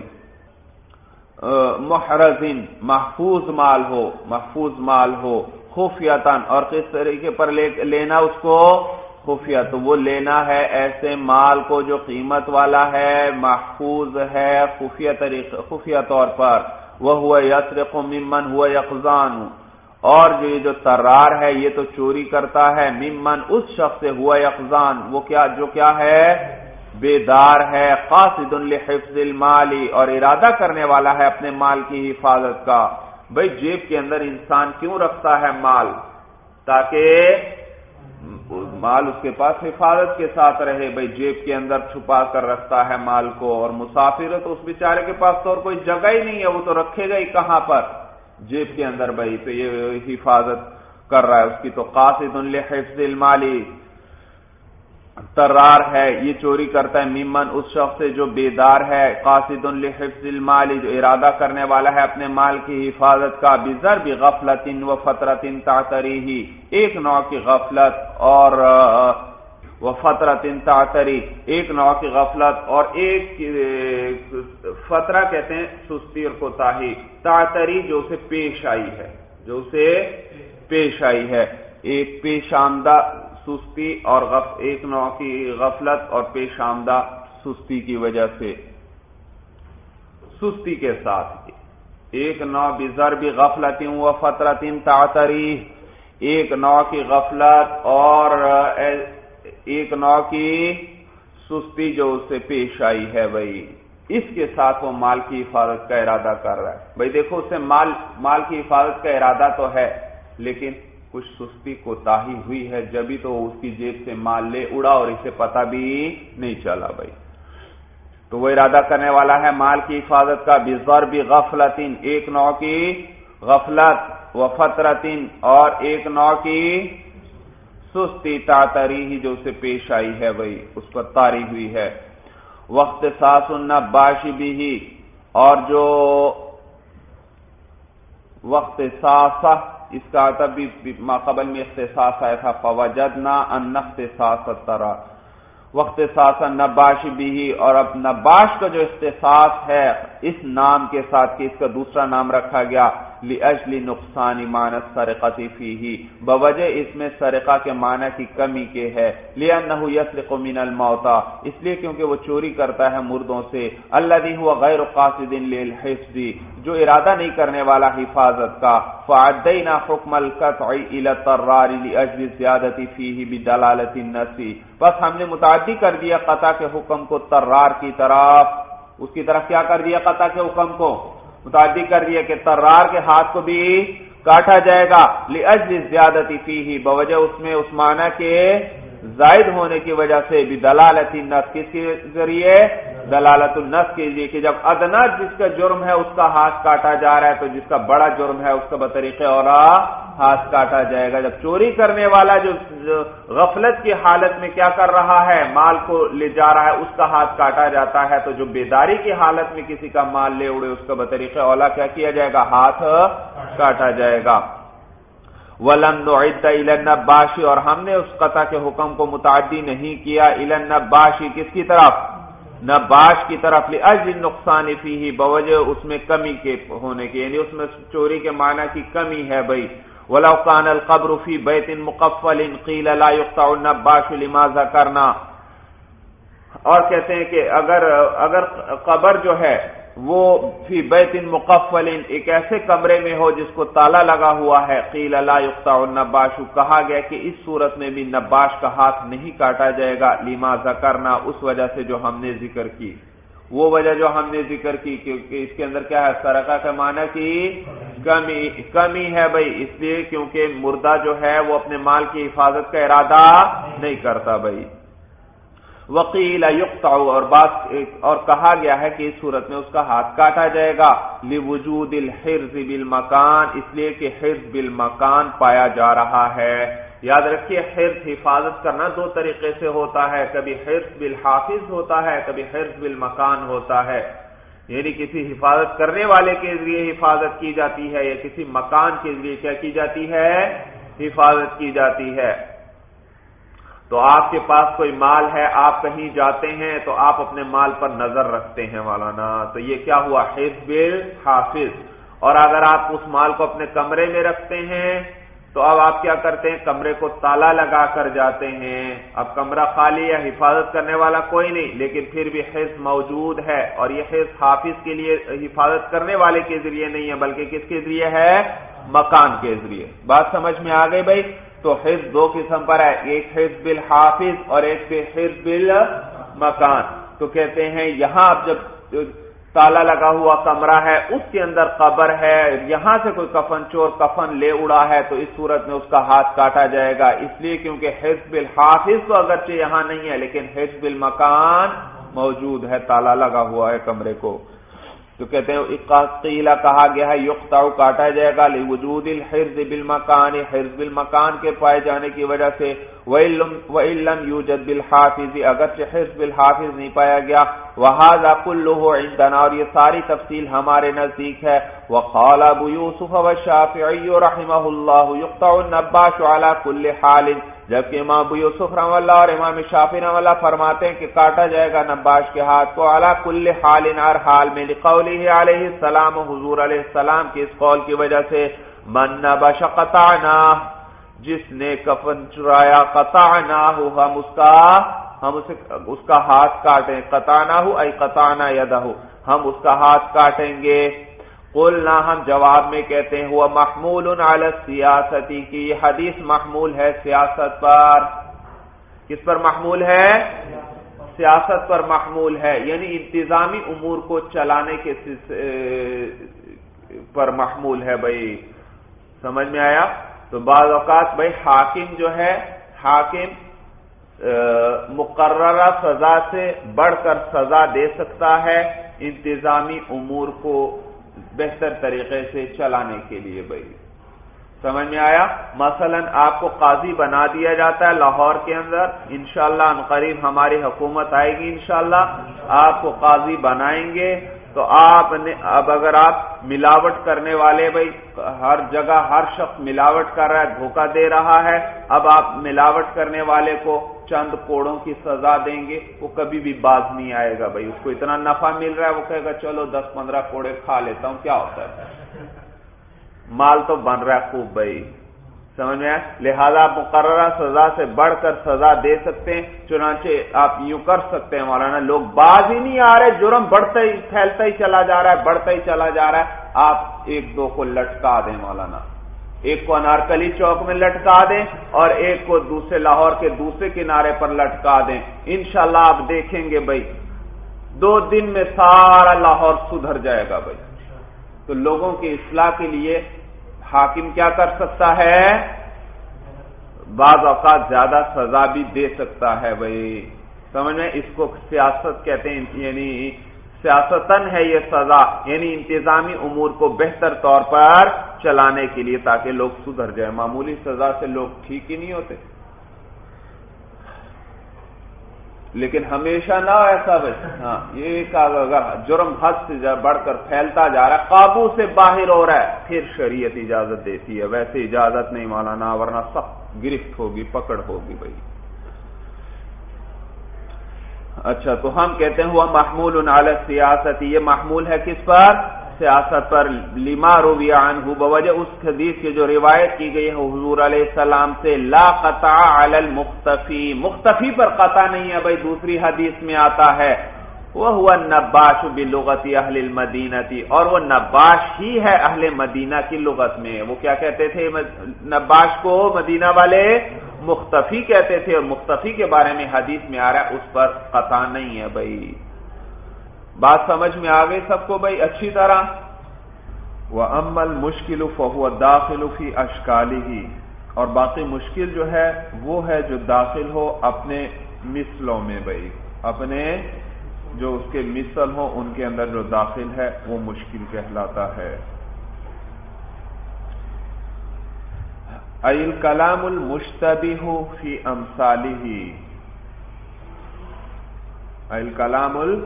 محرزن محفوظ مال ہو، محفوظ مال ہو، خفیتاً، اور کس طریقے پر لینا اس کو؟ خفیہ، تو وہ لینا ہے ایسے مال کو جو قیمت والا ہے، محفوظ ہے، خفیہ طریقے خفیہ طور پر، وَهُوَ يَسْرِقُ مِمَّنْ هُوَ يَقْظَانُ، اور جو یہ جو طرار ہے یہ تو چوری کرتا ہے ممن اس شخص سے، ہوا یقظان، وہ کیا جو کیا ہے؟ بیدار ہے، قاصد لحفظ المال، اور ارادہ کرنے والا ہے اپنے مال کی حفاظت کا۔ بھئی جیب کے اندر انسان کیوں رکھتا ہے مال؟ تاکہ مال اس کے پاس حفاظت کے ساتھ رہے، بھئی جیب کے اندر چھپا کر رکھتا ہے مال کو، اور مسافر ہے تو اس بیچارے کے پاس تو اور کوئی جگہ ہی نہیں ہے، وہ تو رکھے گا ہی کہاں پر؟ جیب کے اندر، بھئی تو یہ حفاظت کر رہا ہے اس کی، تو قاصد لحفظ المال، طرار ہے یہ چوری کرتا ہے ممن اس شخص سے جو بیدار ہے، قاصد لحفظ المال جو ارادہ کرنے والا ہے اپنے مال کی حفاظت کا، بضرب غفلت و فترت تعتریہ، ایک نوع کی غفلت اور و فترت تعتری، ایک نوع کی غفلت اور ایک فترہ کہتے ہیں سستی اور کوتاہی، تعتری جو اسے پیش آئی ہے، جو اسے پیش آئی ہے، ایک پیش آمدہ سستی اور غف ایک نوع کی غفلت اور پیش آمدہ سستی کی وجہ سے، سستی کے ساتھ ایک نوع بضرب غفلت و فترت تعتری، ایک نوع کی غفلت اور ایک نوع کی سستی جو اس سے پیش آئی ہے، بھائی اس کے ساتھ وہ مال کی حفاظت کا ارادہ کر رہا ہے۔ بھائی دیکھو اسے مال مال کی حفاظت کا ارادہ تو ہے لیکن کچھ سستی کوتاہی ہوئی ہے، جبھی تو اس کی جیب سے مال لے اڑا اور اسے پتہ بھی نہیں چلا، بھائی تو وہ ارادہ کرنے والا ہے مال کی حفاظت کا، بضرب غفلت، ایک نوع کی غفلت، و فترت، اور ایک نوع کی سستی، تعتری جو اسے پیش آئی ہے، بھائی اس پر طاری ہوئی ہے، واختصاص النباش بھی، اور جو واختصاص اس کا تب بھی ما قبل میں اختصاص آیا تھا فوجدنا ان اختصاص ترا واختصاص النباش بھی، اور اب نباش کا جو اختصاص ہے اس نام کے ساتھ کہ اس کا دوسرا نام رکھا گیا لأجل نقصان معنی السرقۃ فیہ، بوجہ اس میں سرقہ کے معنی کی کمی کے ہے، لأنہ یسرق من الموتى، اس لیے کیونکہ وہ چوری کرتا ہے مردوں سے، الذی هو غیر قاصد للحفظ، جو ارادہ نہیں کرنے والا حفاظت کا، فعدینا حکم القطع الى الطرار لأجل زیادت فیہ بدلالۃ النص، بس ہم نے متعدی کر دیا قطع کے حکم کو طرار کی طرف، اس کی طرف کیا کر دیا؟ قطع کے حکم کو متعدی کر دیا کہ طرار کے ہاتھ کو بھی کاٹا جائے گا، لأجل زیادت فیہ، بوجہ اس میں اس معنی کے زائد ہونے کی وجہ سے، بدلالۃ النص، کس کے ذریعے؟ دلالت النص کے ذریعے، کہ جب ادنا جس کا جرم ہے اس کا ہاتھ کاٹا جا رہا ہے تو جس کا بڑا جرم ہے اس کا بطریق اولا ہاتھ کاٹا جائے گا۔ جب چوری کرنے والا جو غفلت کی حالت میں کیا کر رہا ہے، مال کو لے جا رہا ہے، اس کا ہاتھ کاٹا جاتا ہے، تو جو بیداری کی حالت میں کسی کا مال لے اڑے اس کا بطریق اولا کیا کیا جائے گا؟ ہاتھ کاٹا جائے گا۔ وَلَمْ نُعِدَّ إِلَى النَّبَّاشِ، اور ہم نے اس قطع کے حکم کو متعدی نہیں کیا إِلَى النَّبَّاشِ، کس کی طرف؟ نباش کی طرف، لأجل النقصان فیہ، بوجہ اس میں کمی کے ہونے کے، یعنی اس میں چوری کے معنی کی کمی ہے بھائی۔ وَلَوْ كَانَ الْقَبْرُ فِي بَيْتٍ مُقَفَّلٍ قِيلَ لَا يُقْطَعُ النَّبَّاشُ لِمَا ذَكَرْنَا، اور کہتے ہیں کہ اگر اگر قبر جو ہے وہ فی بیت مقفل، ایک ایسے کمرے میں ہو جس کو تالا لگا ہوا ہے، قیل لا یقطع النباش، کہا گیا کہ اس صورت میں بھی نباش کا ہاتھ نہیں کاٹا جائے گا، لما ذکرنا، اس وجہ سے جو ہم نے ذکر کی، وہ وجہ جو ہم نے ذکر کی کہ اس کے اندر کیا ہے؟ سرقہ کا معنی کی کمی کمی ہے بھائی، اس لیے کیونکہ مردہ جو ہے وہ اپنے مال کی حفاظت کا ارادہ نہیں کرتا بھائی۔ وقیل یقطع، اور بات اور کہا گیا ہے کہ اس صورت میں اس کا ہاتھ کاٹا جائے گا، لوجود الحرز بالمکان، اس لیے کہ حرز بالمکان پایا جا رہا ہے۔ یاد رکھیے حرز حفاظت کرنا دو طریقے سے ہوتا ہے، کبھی حرز بالحافظ ہوتا ہے، کبھی حرز بالمکان ہوتا ہے، یعنی کسی حفاظت کرنے والے کے ذریعے حفاظت کی جاتی ہے یا کسی مکان کے ذریعے کیا کی جاتی ہے؟ حفاظت کی جاتی ہے۔ تو آپ کے پاس کوئی مال ہے، آپ کہیں جاتے ہیں تو آپ اپنے مال پر نظر رکھتے ہیں مولانا، تو یہ کیا ہوا؟ حفظ بالحافظ۔ اور اگر آپ اس مال کو اپنے کمرے میں رکھتے ہیں تو اب آپ کیا کرتے ہیں؟ کمرے کو تالا لگا کر جاتے ہیں، اب کمرہ خالی ہے، حفاظت کرنے والا کوئی نہیں، لیکن پھر بھی حفظ موجود ہے، اور یہ حفظ حافظ کے لیے حفاظت کرنے والے کے ذریعے نہیں ہے بلکہ کس کے ذریعے ہے؟ مکان کے ذریعے۔ بات سمجھ میں آ گئی بھائی؟ تو حفظ دو قسم پر ہے، ایک حفظ بالحافظ اور ایک حفظ بالمکان۔ تو کہتے ہیں یہاں اب جب تالا لگا ہوا کمرہ ہے، اس کے اندر قبر ہے، یہاں سے کوئی کفن چور کفن لے اڑا ہے تو اس صورت میں اس کا ہاتھ کاٹا جائے گا، اس لیے کیونکہ حفظ بالحافظ تو اگرچہ یہاں نہیں ہے لیکن حفظ بالمکان موجود ہے، تالا لگا ہوا ہے کمرے کو۔ تو کہتے ہیں قیلا کہا گیا ہے یقطع کاٹا جائے گا، لوجود الحرز بالمکان، حرز بالمکان کے پائے جانے کی وجہ سے، وَإِن لَّمْ يُوجَدْ بِالْحَافِظِ، اگرچہ حرز بالحافظ نہیں پایا گیا، وَهَذَا كُلُّهُ عِندَنَا، اور یہ ساری تفصیل ہمارے نزدیک ہے۔ وَقَالَ أَبُو يُوسُفَ وَالشَّافِعِيُّ رَحِمَهُ اللَّهُ يُقْطَعُ النَّبَّاشُ عَلَى كُلِّ حَالٍ، جبکہ امام ابو یوسف رحمہ اللہ اور امام شافعی رحمہ اللہ فرماتے ہیں کہ کاٹا جائے گا نباش کے ہاتھ کو علی کل حال، ہر حال میں، لقولہ علیہ السلام، حضور علیہ السلام کے اس قول کی وجہ سے، من نبش قطعناہ، جس نے کفن چرایا، قطعناہ، ہم اس کا ہم اسے اس کا ہاتھ کاٹیں، قطعناہ ای قطعنا یدہ، ہم اس کا ہاتھ کاٹیں گے۔ قلنا، ہم جواب میں کہتے ہیں، ہوا محمول علی السیاستی، کی یہ حدیث محمول ہے سیاست پر۔ کس پر محمول ہے؟ سیاست پر محمول ہے، یعنی انتظامی امور کو چلانے کے پر محمول ہے بھائی، سمجھ میں آیا؟ تو بعض اوقات بھائی حاکم جو ہے، حاکم مقررہ سزا سے بڑھ کر سزا دے سکتا ہے انتظامی امور کو بہتر طریقے سے چلانے کے لیے بھائی، سمجھ میں آیا؟ مثلا آپ کو قاضی بنا دیا جاتا ہے لاہور کے اندر، انشاءاللہ ان قریب ہماری حکومت آئے گی انشاءاللہ، آپ کو قاضی بنائیں گے، تو آپ نے اب اگر آپ ملاوٹ کرنے والے بھائی ہر جگہ ہر شخص ملاوٹ کر رہا ہے، دھوکہ دے رہا ہے، اب آپ ملاوٹ کرنے والے کو چند کوڑوں کی سزا دیں گے، وہ کبھی بھی باز نہیں آئے گا بھائی، اس کو اتنا نفع مل رہا ہے، وہ کہے گا چلو دس پندرہ کوڑے کھا لیتا ہوں، کیا ہوتا ہے، مال تو بن رہا ہے خوب بھائی، سمجھ میں آئے؟ لہذا مقررہ سزا سے بڑھ کر سزا دے سکتے ہیں، چنانچہ آپ یوں کر سکتے ہیں مولانا، لوگ باز ہی نہیں آ رہے، جرم بڑھتا ہی پھیلتا ہی چلا جا رہا ہے، بڑھتا ہی چلا جا رہا ہے، آپ ایک دو کو لٹکا دیں مولانا، ایک کو انارکلی چوک میں لٹکا دیں اور ایک کو دوسرے لاہور کے دوسرے کنارے پر لٹکا دیں، انشاءاللہ آپ دیکھیں گے بھائی دو دن میں سارا لاہور سدھر جائے گا بھائی۔ تو لوگوں کی اصلاح کے لیے حاکم کیا کر سکتا ہے؟ بعض اوقات زیادہ سزا بھی دے سکتا ہے بھائی، سمجھ میں؟ اس کو سیاست کہتے ہیں، یعنی سیاستاً ہے یہ سزا، یعنی انتظامی امور کو بہتر طور پر چلانے کے لیے تاکہ لوگ سدھر جائیں، معمولی سزا سے لوگ ٹھیک ہی نہیں ہوتے۔ لیکن ہمیشہ نہ ہو ایسا بھائی، ہاں یہ اگر جرم حد سے بڑھ کر پھیلتا جا رہا ہے، قابو سے باہر ہو رہا ہے، پھر شریعت اجازت دیتی ہے، ویسے اجازت نہیں مولانا، ورنہ سخت گرفت ہوگی، پکڑ ہوگی بھائی۔ اچھا تو ہم کہتے ہیں ہوا محمول علی السیاست، یہ محمول ہے کس پر؟ سیاست پر، لما روی عنہ، بوجہ اس حدیث کی جو روایت کی گئی ہے حضور علیہ السلام سے، لا قطع علی المختفی، مختفی پر قطع نہیں ہے بھائی، دوسری حدیث میں آتا ہے وہو النباش بلغت اہل المدینہ، اور وہ نباش ہی ہے اہل مدینہ کی لغت میں، وہ کیا کہتے تھے نباش کو؟ مدینہ والے مختفی کہتے تھے، اور مختفی کے بارے میں حدیث میں آ رہا ہے اس پر قطع نہیں ہے بھائی۔ بات سمجھ میں آ گئی سب کو بھائی اچھی طرح؟ وَأَمَّا الْمُشْكِلُ فَهُوَ دَاخِلُ فِي أَشْكَالِهِ، اور باقی مشکل جو ہے وہ ہے جو داخل ہو اپنے مثلوں میں بھائی، اپنے جو اس کے مثل ہو ان کے اندر جو داخل ہے وہ مشکل کہلاتا ہے۔ ای الکلام المشتبہ فی امثالہ، ای الکلام ال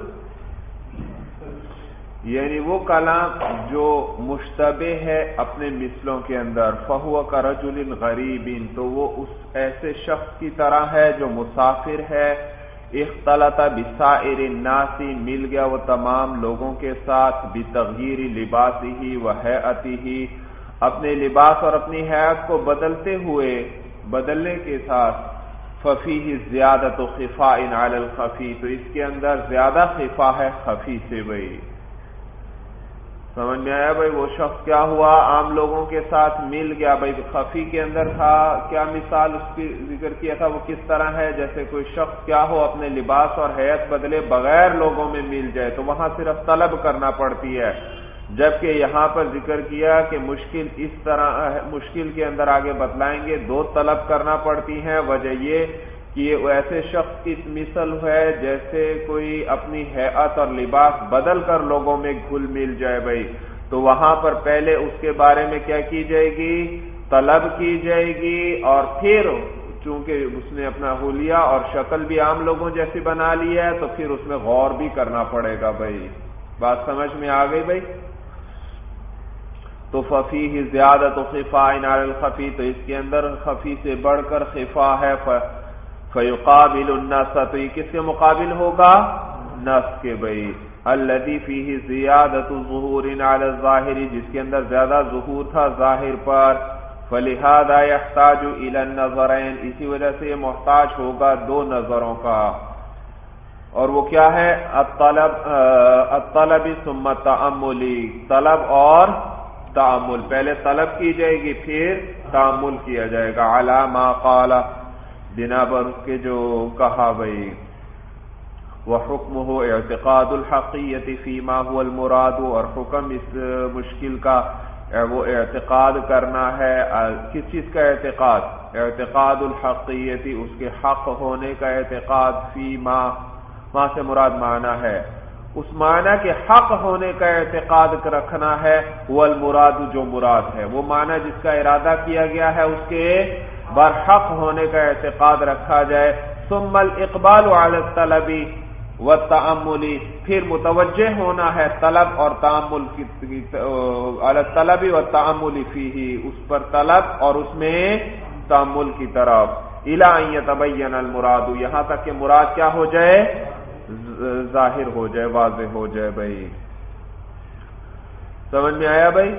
یعنی وہ کلام جو مشتبہ ہے اپنے مثلوں کے اندر، فہو کرجل غریب، تو وہ اس ایسے شخص کی طرح ہے جو مسافر ہے، اختلط بسائر الناس، مل گیا وہ تمام لوگوں کے ساتھ، بتغییر لباسہ و ہیئتہ، اپنے لباس اور اپنی حیات کو بدلتے ہوئے، بدلنے کے ساتھ، ففیہ زیادۃ خفاء علی الخفی، تو اس کے اندر زیادہ خفا ہے خفی سے بھائی، سمجھ میں آیا بھائی؟ وہ شخص کیا ہوا؟ عام لوگوں کے ساتھ مل گیا بھائی، خفی کے اندر تھا، کیا مثال اس کی ذکر کیا تھا، وہ کس طرح ہے؟ جیسے کوئی شخص کیا ہو اپنے لباس اور حیات بدلے بغیر لوگوں میں مل جائے، تو وہاں صرف طلب کرنا پڑتی ہے، جبکہ یہاں پر ذکر کیا کہ مشکل اس طرح، مشکل کے اندر آگے بتلائیں گے دو طلب کرنا پڑتی ہیں، وجہ یہ کہ یہ ایسے شخص کی مثل ہے جیسے کوئی اپنی حیات اور لباس بدل کر لوگوں میں گھل مل جائے بھائی، تو وہاں پر پہلے اس کے بارے میں کیا کی جائے گی؟ طلب کی جائے گی، اور پھر چونکہ اس نے اپنا حلیہ اور شکل بھی عام لوگوں جیسی بنا لی ہے تو پھر اس میں غور بھی کرنا پڑے گا بھائی۔ بات سمجھ میں آ گئی بھائی؟ تو ففیہ زیادۃ خفاء علی الخفی، تو اس کے اندر خفی سے بڑھ کر خفا ہے، فیقابل النص، تو یہ کس کے مقابل ہوگا؟ نص کے بھائی، الذی فیہ زیادۃ ظہور علی الظاہر، جس کے اندر زیادہ ظہور تھا ظاہر پر، فلہذا یحتاج الی النظرین، اسی وجہ سے یہ محتاج ہوگا دو نظروں کا، اور وہ کیا ہے؟ الطلب الطلب ثم تأملی، طلب اور تأمل، پہلے طلب کی جائے گی پھر تأمل کیا جائے گا، علی ما قال، بنا پر اس کے جو کہا بھائی، وحکمہ اعتقاد الحقیۃ فیما هو المراد، اور حکم اس مشکل کا وہ اعتقاد کرنا ہے، کس چیز کا اعتقاد؟ اعتقاد الحقیۃ، اس کے حق ہونے کا اعتقاد، فیما، ما سے مراد معنی ہے، اس معنی کے حق ہونے کا اعتقاد رکھنا ہے، وہ المراد جو مراد ہے، وہ معنی جس کا ارادہ کیا گیا ہے اس کے برحق ہونے کا اعتقاد رکھا جائے، ثم الاقبال علی الطلب، والتأملی، پھر متوجہ ہونا ہے طلب اور تأمل کی علی الطلب والتأمل فیہ، اس پر طلب اور اس میں تأمل کی طرف، الی ان یتبین المراد، یہاں تک کہ مراد کیا ہو جائے، ظاہر ہو جائے، واضح ہو جائے۔ بھائی سمجھ میں آیا بھائی؟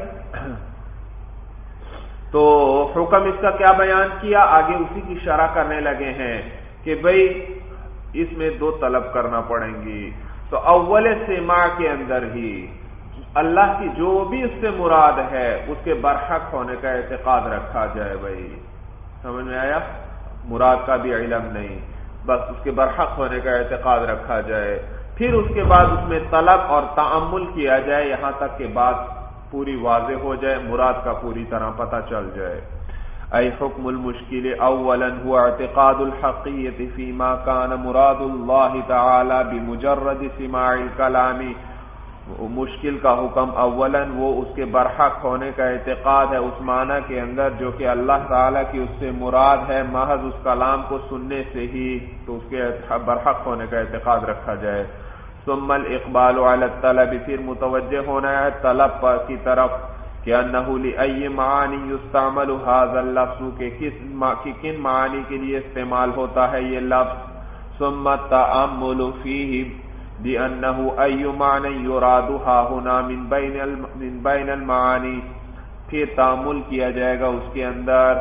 تو حکم اس کا کیا بیان کیا، آگے اسی کی شرح کرنے لگے ہیں کہ بھئی اس میں دو طلب کرنا پڑیں گی۔ تو اول سماع کے اندر ہی اللہ کی جو بھی اس سے مراد ہے اس کے برحق ہونے کا اعتقاد رکھا جائے۔ بھائی سمجھ میں آیا؟ مراد کا بھی علم نہیں، بس اس کے برحق ہونے کا اعتقاد رکھا جائے، پھر اس کے بعد اس میں طلب اور تأمل کیا جائے یہاں تک کہ بات پوری واضح ہو جائے، مراد کا پوری طرح پتہ چل جائے۔ ای حکم المشکل اولا هو اعتقاد الحقیت فیما کان مراد اللہ تعالی بمجرد سماع الکلام، مشکل کا حکم اولا وہ اس کے برحق ہونے کا اعتقاد ہے اس معنی کے اندر جو کہ اللہ تعالیٰ کی اس سے مراد ہے محض اس کلام کو سننے سے ہی، تو اس کے برحق ہونے کا اعتقاد رکھا جائے۔ ثم الاقبال علی الطلب، پھر متوجہ ہونا ہے طلب پر کی طرف، کہ انہ لأی معانی یستعمل هذا اللفظ، کہ کس کی کن معانی کے لیے استعمال ہوتا ہے یہ لفظ۔ ثم التأمل فیہ بأنه أي معنى يراد ها هنا من بين من بين المعانی، پھر تأمل کیا جائے گا اس کے اندر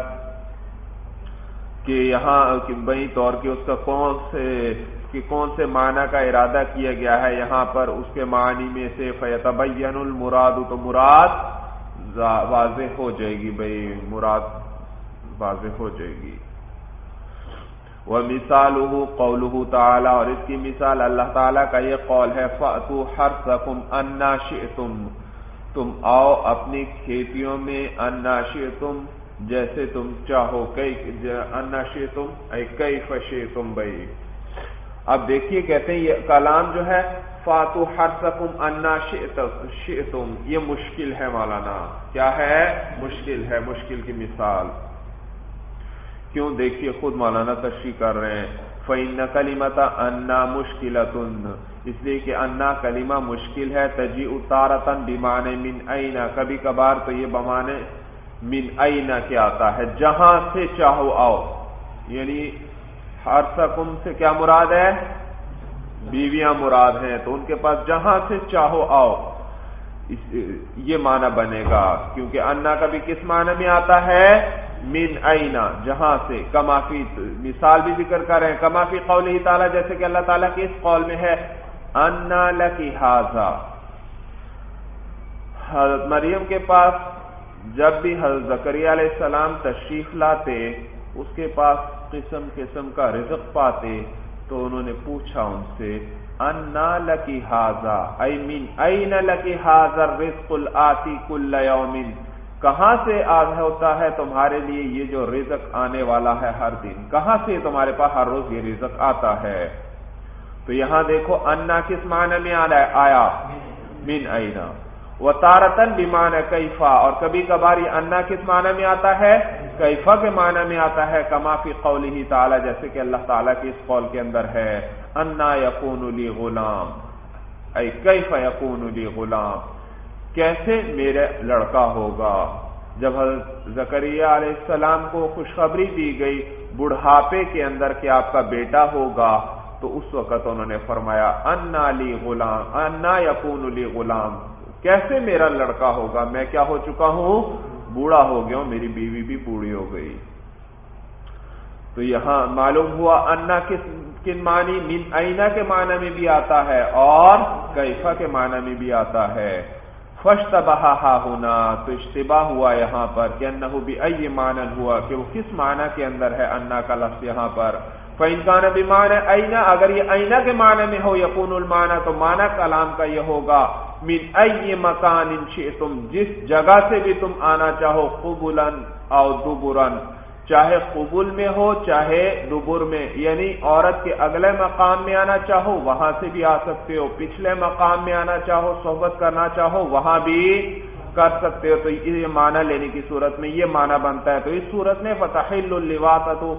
کہ یہاں کہ بئی طور کے اس کا کون سے کہ کون سے معنی کا ارادہ کیا گیا ہے یہاں پر اس کے معنی میں سے، فیتبین المراد، تو مراد واضح ہو جائے گی، بھئی مراد واضح ہو جائے گی۔ وَمِثَالُهُ قَوْلُهُ تَعَالَى، اور اس کی مثال اللہ تعالیٰ کا یہ قول ہے، فَأْتُوا حَرْثَكُمْ أَنَّا شِئْتُمْ، تم آؤ اپنی کھیتیوں میں، أَنَّا شِئْتُمْ جیسے تم چاہو، أَنَّا شِئْتُمْ اے كَيْفَ شِئْتُمْ۔ بھئی اب دیکھیے کہتے ہیں یہ کلام جو ہے فَأْتُوا حَرْثَكُمْ أَنَّا شِئْتُمْ، یہ مشکل ہے مولانا، کیا ہے؟ مشکل ہے، مشکل کی مثال کیوں؟ دیکھیے خود مولانا تشریح کر رہے ہیں، فَإِنَّ كَلِمَةَ أَنَّا مُشْكِلَةٌ، اس لیے کہ انا کلمہ مشکل ہے، تجیء تارةً بمعنی من أين، کبھی کبھار تو یہ بمعنی من أين کے آتا ہے، جہاں سے چاہو آؤ، یعنی حرثکم سے کیا مراد ہے؟ بیویاں مراد ہیں، تو ان کے پاس جہاں سے چاہو آؤ، یہ معنی بنے گا، کیونکہ انا کبھی کس معنی میں آتا ہے؟ من اینا، جہاں سے، کما فی، مثال بھی ذکر کر رہے ہیں، کما فی قولہ تعالی، جیسے کہ اللہ تعالیٰ کے اس قول میں ہے، انا لکی ھذا، حضرت مریم کے پاس جب بھی حضرت زکریا علیہ السلام تشریف لاتے اس کے پاس قسم قسم کا رزق پاتے، تو انہوں نے پوچھا ان سے، انا لکی ھذا ای من این لکی ھذا الرزق الآتی کل یوم، کہاں سے آج ہوتا ہے تمہارے لیے یہ جو رزق آنے والا ہے ہر دن، کہاں سے تمہارے پاس ہر روز یہ رزق آتا ہے؟ تو یہاں دیکھو انا کس معنی میں آیا؟ من اینا، وتارتن بمعنی کیفا، اور کبھی کبھار یہ انا کس معنی میں آتا ہے؟ کیفا کے معنی میں آتا ہے، کما فی قولہ تعالی، جیسے کہ اللہ تعالیٰ کے اس قول کے اندر ہے، انا یکون لی غلام، ای کیف یکون لی غلام، کیسے میرے لڑکا ہوگا؟ جب حضرت زکریا علیہ السلام کو خوشخبری دی گئی بڑھاپے کے اندر کہ آپ کا بیٹا ہوگا، تو اس وقت انہوں نے فرمایا انا لی غلام، انا یکون لی غلام، کیسے میرا لڑکا ہوگا؟ میں کیا ہو چکا ہوں؟ بوڑھا ہو گیا ہوں، میری بیوی بھی بوڑھی ہو گئی۔ تو یہاں معلوم ہوا انا کس کن معنی؟ من اینا کے معنی میں بھی آتا ہے اور کیفا کے معنی میں بھی آتا ہے۔ فاشتبہ ہا ہونا، تو اشتباہ ہوا یہاں پر کہ انہ بأی معنی ہوا، کہ وہ کس معنی کے اندر ہے انا کا لفظ یہاں پر۔ فإن كان بمعنى اینا، اگر یہ اینا کے معنی میں ہو، یکون المعنی، تو معنی کلام کا یہ ہوگا من ای مکان شئتم، جس جگہ سے بھی تم آنا چاہو، قبلا او دبرا، چاہے قبول میں ہو چاہے دبر میں، یعنی عورت کے اگلے مقام میں آنا چاہو وہاں سے بھی آ سکتے ہو، پچھلے مقام میں آنا چاہو، صحبت کرنا چاہو وہاں بھی کر سکتے ہو۔ تو یہ معنی لینے کی صورت میں یہ معنی بنتا ہے، تو اس صورت میں فتحل اللواطۃ،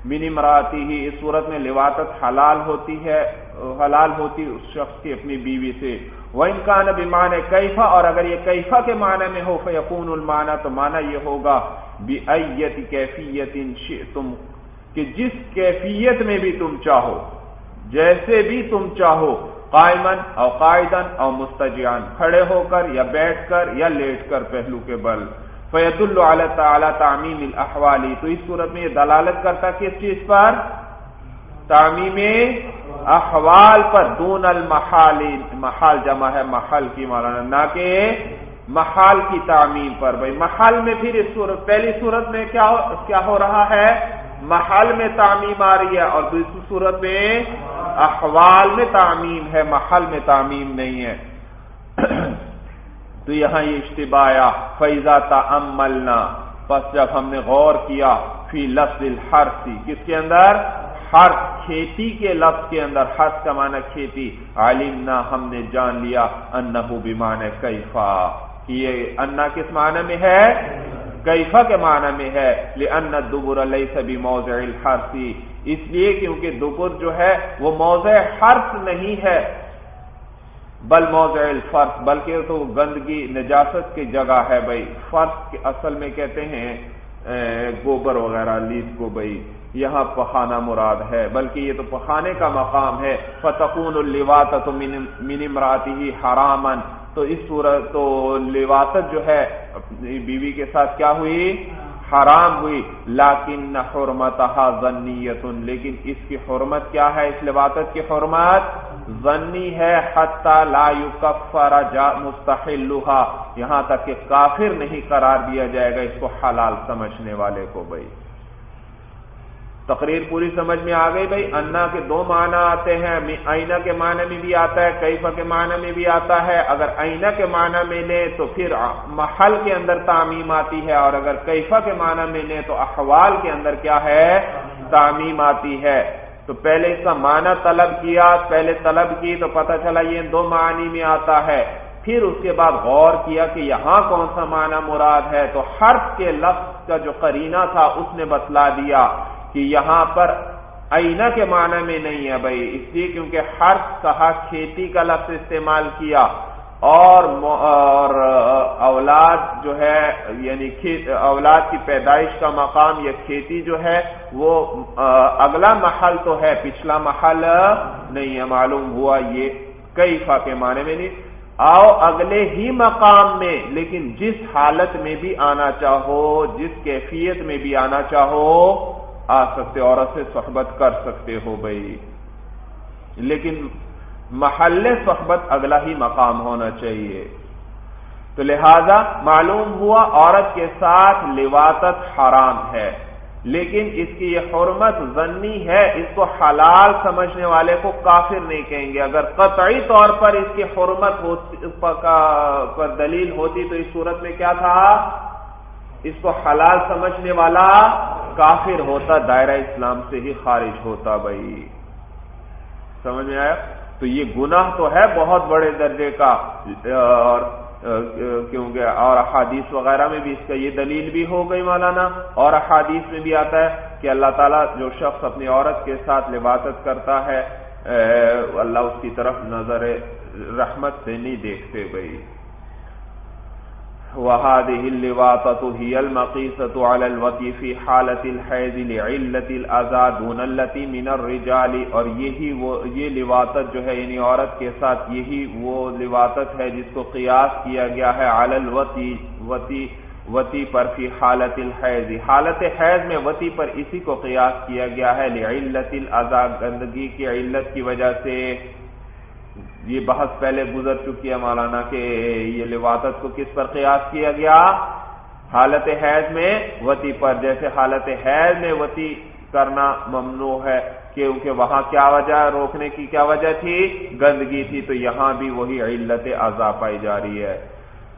من امراتی ہی، اس صورت میں لواطت حلال ہوتی ہے، حلال ہوتی اس شخص کی اپنی بیوی سے۔ وَإِنْ كَانَ بِمَعْنَى كَيْفَ، اور اگر یہ کیفہ کے معنی میں ہو فَيَكُونُ الْمَعْنَى، تو معنی یہ ہوگا بِأَيَّةِ كَيْفِيَّةٍ شِئْتُمْ، کہ جس کیفیت میں بھی تم چاہو، جیسے بھی تم چاہو، قائماً او قائداً او مستجعاً، کھڑے ہو کر یا بیٹھ کر یا لیٹ کر پہلو کے بل۔ فَيَدُلُّ عَلَى تَعَالَى تَعْمِيمِ الْأَحْوَالِ، تو اس صورت میں یہ دلالت کرتا کس چیز پر؟ تعمیم احوال پر، دون المحال، محال جمع ہے محل کی مولانا، نہ کہ محال کی تعمیم پر۔ بھائی محل میں پھر اس صورت، پہلی صورت میں کیا ہو, کیا ہو رہا ہے؟ محل میں تعمیم آ رہی ہے، اور دوسری صورت میں احوال میں تعمیم ہے، محل میں تعمیم نہیں ہے۔ تو یہاں یہ اشتباہ آیا، فَإِذَا تَأَمَّلْنَا، پس جب ہم نے غور کیا، فی لفظ الحرث، کس کے اندر؟ حرث، کھیتی کے لفظ کے اندر، حرث کا معنی کھیتی، علمنا، ہم نے جان لیا، انہ بمعنی کیفا، یہ انا کس معنی میں ہے؟ کیفا کے معنی میں ہے، لأن الدبر لیس بموضع الحرث، اس لیے کیونکہ دبر جو ہے وہ موضع حرث نہیں ہے، بل موضع الفرث، بلکہ تو گندگی نجاست کی جگہ ہے۔ بھائی فرث کے اصل میں کہتے ہیں گوبر وغیرہ، لیس کو، بھائی یہاں پخانا مراد ہے، بلکہ یہ تو پخانے کا مقام ہے۔ فتقون اللواطۃ من امرأتہ حراما، تو اس صورت تو لواطت جو ہے اپنی بیوی کے ساتھ کیا ہوئی؟ حرام ہوئی۔ لیکن حرمتها ظنیۃ، لیکن اس کی حرمت کیا ہے؟ اس لواطت کی حرمت ظنی ہے، حتی لا یکفر مستحلها، یہاں تک کہ کافر نہیں قرار دیا جائے گا اس کو حلال سمجھنے والے کو۔ بھائی تقریر پوری سمجھ میں آ گئی؟ بھائی انا کے دو معنی آتے ہیں، آئینہ کے معنی میں بھی آتا ہے، کیفہ کے معنی میں بھی آتا ہے۔ اگر آئینہ کے معنی میں لیں تو پھر محل کے اندر تعمیم آتی ہے، اور اگر کیفہ کے معنی میں لیں تو احوال کے اندر کیا ہے؟ تعمیم آتی ہے۔ تو پہلے اس کا معنی طلب کیا، پہلے طلب کی تو پتہ چلا یہ دو معنی میں آتا ہے، پھر اس کے بعد غور کیا کہ یہاں کون سا معنی مراد ہے، تو حرف کے لفظ کا جو قرینہ تھا اس نے بتلا دیا کہ یہاں پر آئینہ کے معنی میں نہیں ہے بھائی، اس لیے کیونکہ حرف کہا کھیتی کا لفظ استعمال کیا، اور اور اولاد جو ہے یعنی اولاد کی پیدائش کا مقام یا کھیتی جو ہے وہ اگلا محل تو ہے، پچھلا محل نہیں ہے۔ معلوم ہوا یہ کیفہ کے معنی میں نہیں، آؤ اگلے ہی مقام میں، لیکن جس حالت میں بھی آنا چاہو، جس کیفیت میں بھی آنا چاہو آ سکتے، عورت سے صحبت کر سکتے ہو بھائی، لیکن محل صحبت اگلا ہی مقام ہونا چاہیے۔ تو لہذا معلوم ہوا عورت کے ساتھ لواطت حرام ہے، لیکن اس کی یہ حرمت ظنی ہے، اس کو حلال سمجھنے والے کو کافر نہیں کہیں گے۔ اگر قطعی طور پر اس کی حرمت پر دلیل ہوتی تو اس صورت میں کیا تھا؟ اس کو حلال سمجھنے والا کافر ہوتا، دائرہ اسلام سے ہی خارج ہوتا بھائی، سمجھ میں آیا؟ تو یہ گناہ تو ہے بہت بڑے درجے کا، اور کیونکہ اور احادیث وغیرہ میں بھی اس کا یہ دلیل بھی ہو گئی مولانا، اور احادیث میں بھی آتا ہے کہ اللہ تعالیٰ جو شخص اپنی عورت کے ساتھ لواطت کرتا ہے اللہ اس کی طرف نظر رحمت سے نہیں دیکھتے بھائی۔ وَهَذِهِ اللِّوَاطَةُ هِيَ الْمَقِيسَةُ عَلَى الْوَطِي فِي حَالَةِ الْحَيْضِ لِعِلَّةِ الْأَذَى دُونَ الَّتِي مِنَ الرِّجَالِ، اور یہی وہ یہ لواطت جو ہے یعنی عورت کے ساتھ یہی وہ لواطت ہے جس کو قیاس کیا گیا ہے علی الوطی، وطی وطی پر، فی حالت الحیض، حالت حیض میں وطی پر اسی کو قیاس کیا گیا ہے، لعلت الاذى، گندگی کی علت کی وجہ سے۔ یہ بحث پہلے گزر چکی ہے مولانا کہ یہ لواطت کو کس پر قیاس کیا گیا؟ حالت حیض میں وطی پر، جیسے حالت حیض میں وطی کرنا ممنوع ہے کیونکہ وہاں کیا وجہ روکنے کی کیا وجہ تھی؟ گندگی تھی، تو یہاں بھی وہی علت اذى پائی جا رہی ہے۔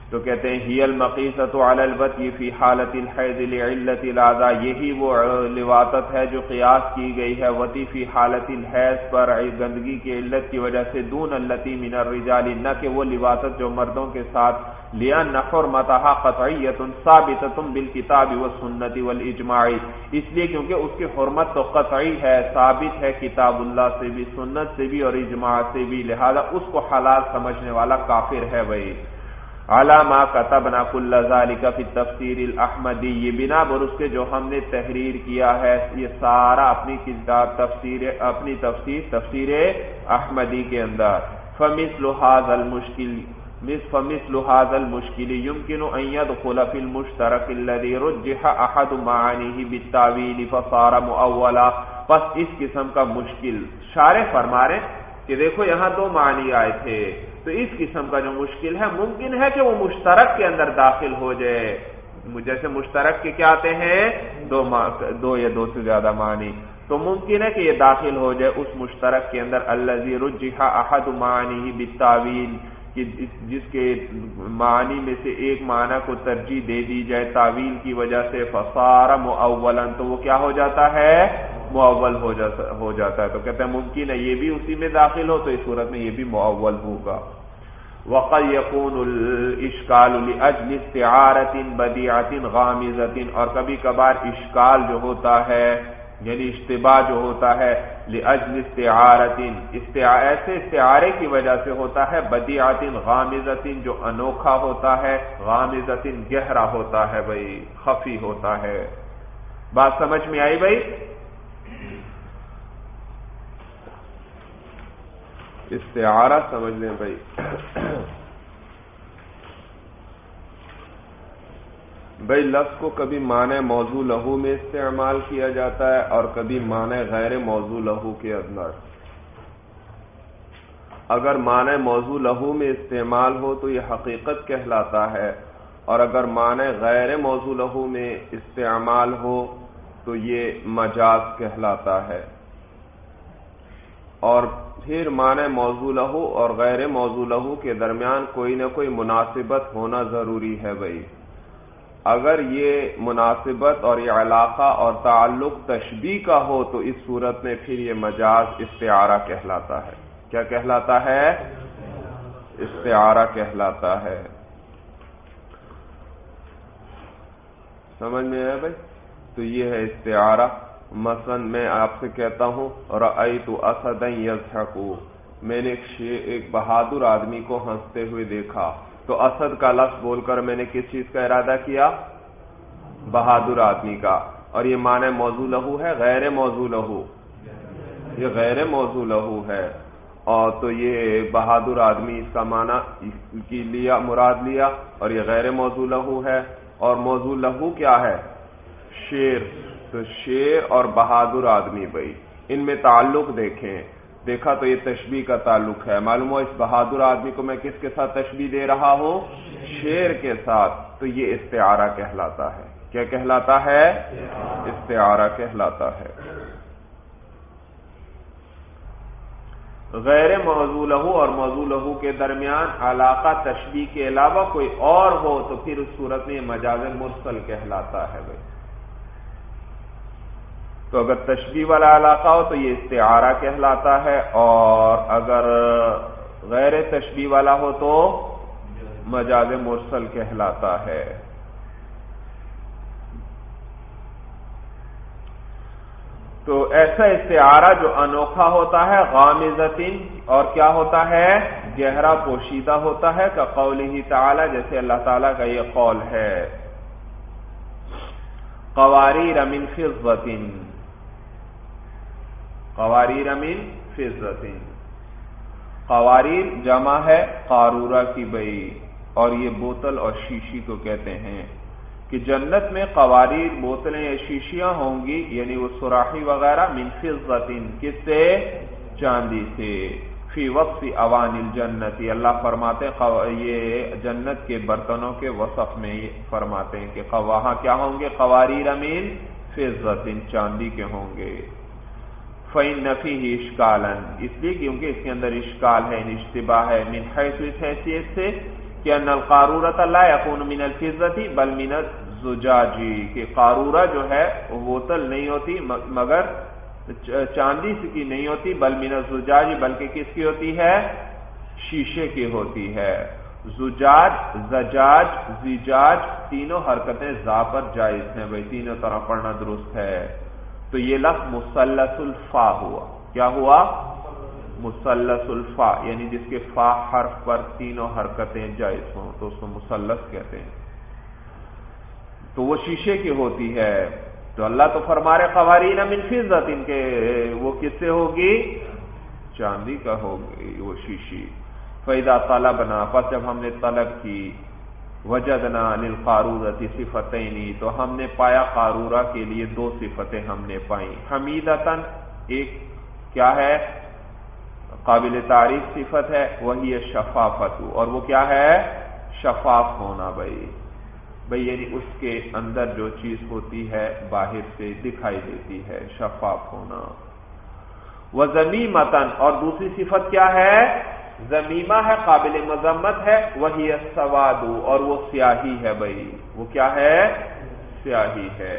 تو کہتے ہیں ہی المقیسۃ علی الوطی فی حالت الحیض لعلت الاذى، یہی وہ لواطت ہے جو قیاس کی گئی ہے وطی فی حالت الحیض پر گندگی کی علت کی وجہ سے، دون التی من الرجال، نہ کہ وہ لواطت جو مردوں کے ساتھ، لأن حرمتها قطعیۃ ثابتۃ بالکتاب والسنۃ والاجماع، اس لیے کیونکہ اس کی حرمت تو قطعی ہے، ثابت ہے کتاب اللہ سے بھی، سنت سے بھی اور اجماع سے بھی، لہذا اس کو حلال سمجھنے والا کافر ہے بھائی۔ علامہ کتبنا کل ذالک فی التفسیر الاحمدی، یہ بنا پر اس کے جو ہم نے تحریر کیا ہے یہ سارا اپنی کتاب تفسیر اپنی تفسیر تفسیر احمدی کے اندر۔ فمثل هذا المشکل فمثل هذا المشکل يمكن ان يدخل في المشترك الذي رجح احد معانيه بالتاويل فصار مؤولا، بس اس قسم کا مشکل شارح فرما رہے کہ دیکھو یہاں دو معنی آئے تھے، تو اس قسم کا جو مشکل ہے ممکن ہے کہ وہ مشترک کے اندر داخل ہو جائے، جیسے مشترک کے کیا آتے ہیں دو دو یا دو سے زیادہ معنی، تو ممکن ہے کہ یہ داخل ہو جائے اس مشترک کے اندر الذی رجح احد معانیہ بالتاویل، کہ جس کے معنی میں سے ایک معنی کو ترجیح دے دی جائے تعویل کی وجہ سے، فصار مؤولا، تو وہ کیا ہو جاتا ہے مؤول ہو جاتا ہو جاتا ہے۔ تو کہتے ہیں ممکن ہے یہ بھی اسی میں داخل ہو، تو اس صورت میں یہ بھی مؤول ہوگا۔ وقد يكون الاشکال لاجل استعارۃ بدیعۃ غامضۃ، اور کبھی کبھار اشکال جو ہوتا ہے یعنی اشتباہ جو ہوتا ہے لاجل استعارۃ، ایسے استعارے کی وجہ سے ہوتا ہے، بدیعۃ غامضۃ جو انوکھا ہوتا ہے، غامضۃ گہرا ہوتا ہے بھائی، خفی ہوتا ہے۔ بات سمجھ میں آئی بھائی؟ استعارہ سمجھ لیں بھائی، بھائی لفظ کو کبھی معنی موضوع لہو میں استعمال کیا جاتا ہے اور کبھی معنی غیر موضوع لہو کے اندر۔ اگر معنی موضوع لہو میں استعمال ہو تو یہ حقیقت کہلاتا ہے، اور اگر معنی غیر موضوع لہو میں استعمال ہو تو یہ مجاز کہلاتا ہے۔ اور پھر معنی موضوع لہو اور غیر موضوع لہو کے درمیان کوئی نہ کوئی مناسبت ہونا ضروری ہے بھائی۔ اگر یہ مناسبت اور یہ علاقہ اور تعلق تشبیہ کا ہو تو اس صورت میں پھر یہ مجاز استعارہ کہلاتا ہے۔ کیا کہلاتا ہے؟ استعارہ کہلاتا ہے۔ سمجھ میں آیا بھائی؟ تو یہ ہے استعارہ۔ مثلا میں آپ سے کہتا ہوں رأیت اسدا یضحک، میں نے ایک بہادر آدمی کو ہنستے ہوئے دیکھا، تو اسد کا لفظ بول کر میں نے کس چیز کا ارادہ کیا؟ بہادر آدمی کا۔ اور یہ معنی موضوع لہو ہے غیر موضوع لہو؟ یہ غیر موضوع لہو ہے، اور تو یہ بہادر آدمی اس کا معنی کی لیا مراد لیا، اور یہ غیر موضوع لہو ہے۔ اور موضوع لہو کیا ہے؟ شیر۔ تو شیر اور بہادر آدمی بھائی ان میں تعلق دیکھیں، دیکھا تو یہ تشبیہ کا تعلق ہے، معلوم ہو اس بہادر آدمی کو میں کس کے ساتھ تشبیہ دے رہا ہوں؟ شیر کے ساتھ، تو یہ استعارہ کہلاتا ہے۔ کیا کہلاتا ہے؟ استعارہ کہلاتا ہے۔ غیر موضوع لہو اور موضوع لہو کے درمیان علاقہ تشبیہ کے علاوہ کوئی اور ہو تو پھر اس صورت میں یہ مجاز مرسل کہلاتا ہے بھائی۔ تو اگر تشبیہ والا علاقہ ہو تو یہ استعارہ کہلاتا ہے، اور اگر غیر تشبیہ والا ہو تو مجاز مرسل کہلاتا ہے۔ تو ایسا استعارہ جو انوکھا ہوتا ہے، غامضۃ، اور کیا ہوتا ہے؟ گہرا پوشیدہ ہوتا ہے، کہ قولہ تعالی، جیسے اللہ تعالیٰ کا یہ قول ہے قواریر من فضۃ، قواریر من فضۃ، قواریر جمع ہے قارورہ کی بئی، اور یہ بوتل اور شیشی کو کہتے ہیں کہ جنت میں قواریر بوتلیں یا شیشیاں ہوں گی، یعنی وہ سراحی وغیرہ، من فضۃ، کس سے؟ چاندی سے، فی وصف اوان الجنت، اللہ فرماتے ہیں یہ جنت کے برتنوں کے وصف میں فرماتے ہیں کہ وہاں کیا ہوں گے؟ قواریر من فضۃ، چاندی کے ہوں گے۔ فإن فیہ اشکالا، اس لیے کیونکہ اس کے اندر اشکال ہے، اشتباہ ہے، من حیث، اس حیثیت سے کہ ان القارورۃ لا یکون من الفضۃ بل من الزجاج، کہ قارورہ جو ہے وہ بوتل نہیں ہوتی مگر چاندی کی نہیں ہوتی، بل من الزجاج بلکہ کس کی ہوتی ہے؟ شیشے کی ہوتی ہے۔ زجاج، زجاج، زجاج تینوں حرکتیں زا پر جائز ہیں بھائی، تینوں طرح پڑھنا درست ہے۔ تو یہ لفظ مثلث الفا ہوا، کیا ہوا؟ مثلث الفا، یعنی جس کے فا حرف پر تینوں حرکتیں جائز ہوں تو اس کو مثلث کہتے ہیں، تو وہ شیشے کی ہوتی ہے۔ تو اللہ تو فرما رہے قوارین من فضۃ، ان کے وہ کس سے ہوگی؟ چاندی کا ہوگی وہ شیشی۔ فَإِذَا طَلَبْنَا، پس جب ہم نے طلب کی، وجدنا للقارورۃ صفتین، تو ہم نے پایا قارورہ کے لیے دو صفتیں ہم نے پائیں، حمیدتن، ایک کیا ہے؟ قابل تعریف صفت ہے، وہی شفافت، اور وہ کیا ہے؟ شفاف ہونا بھائی، بھائی یعنی اس کے اندر جو چیز ہوتی ہے باہر سے دکھائی دیتی ہے، شفاف ہونا۔ وَذَمِیمَةً، اور دوسری صفت کیا ہے؟ ذمیمہ ہے، قابل مذمت ہے، وہی السواد، اور وہ سیاہی ہے بھائی، وہ کیا ہے؟ سیاہی ہے۔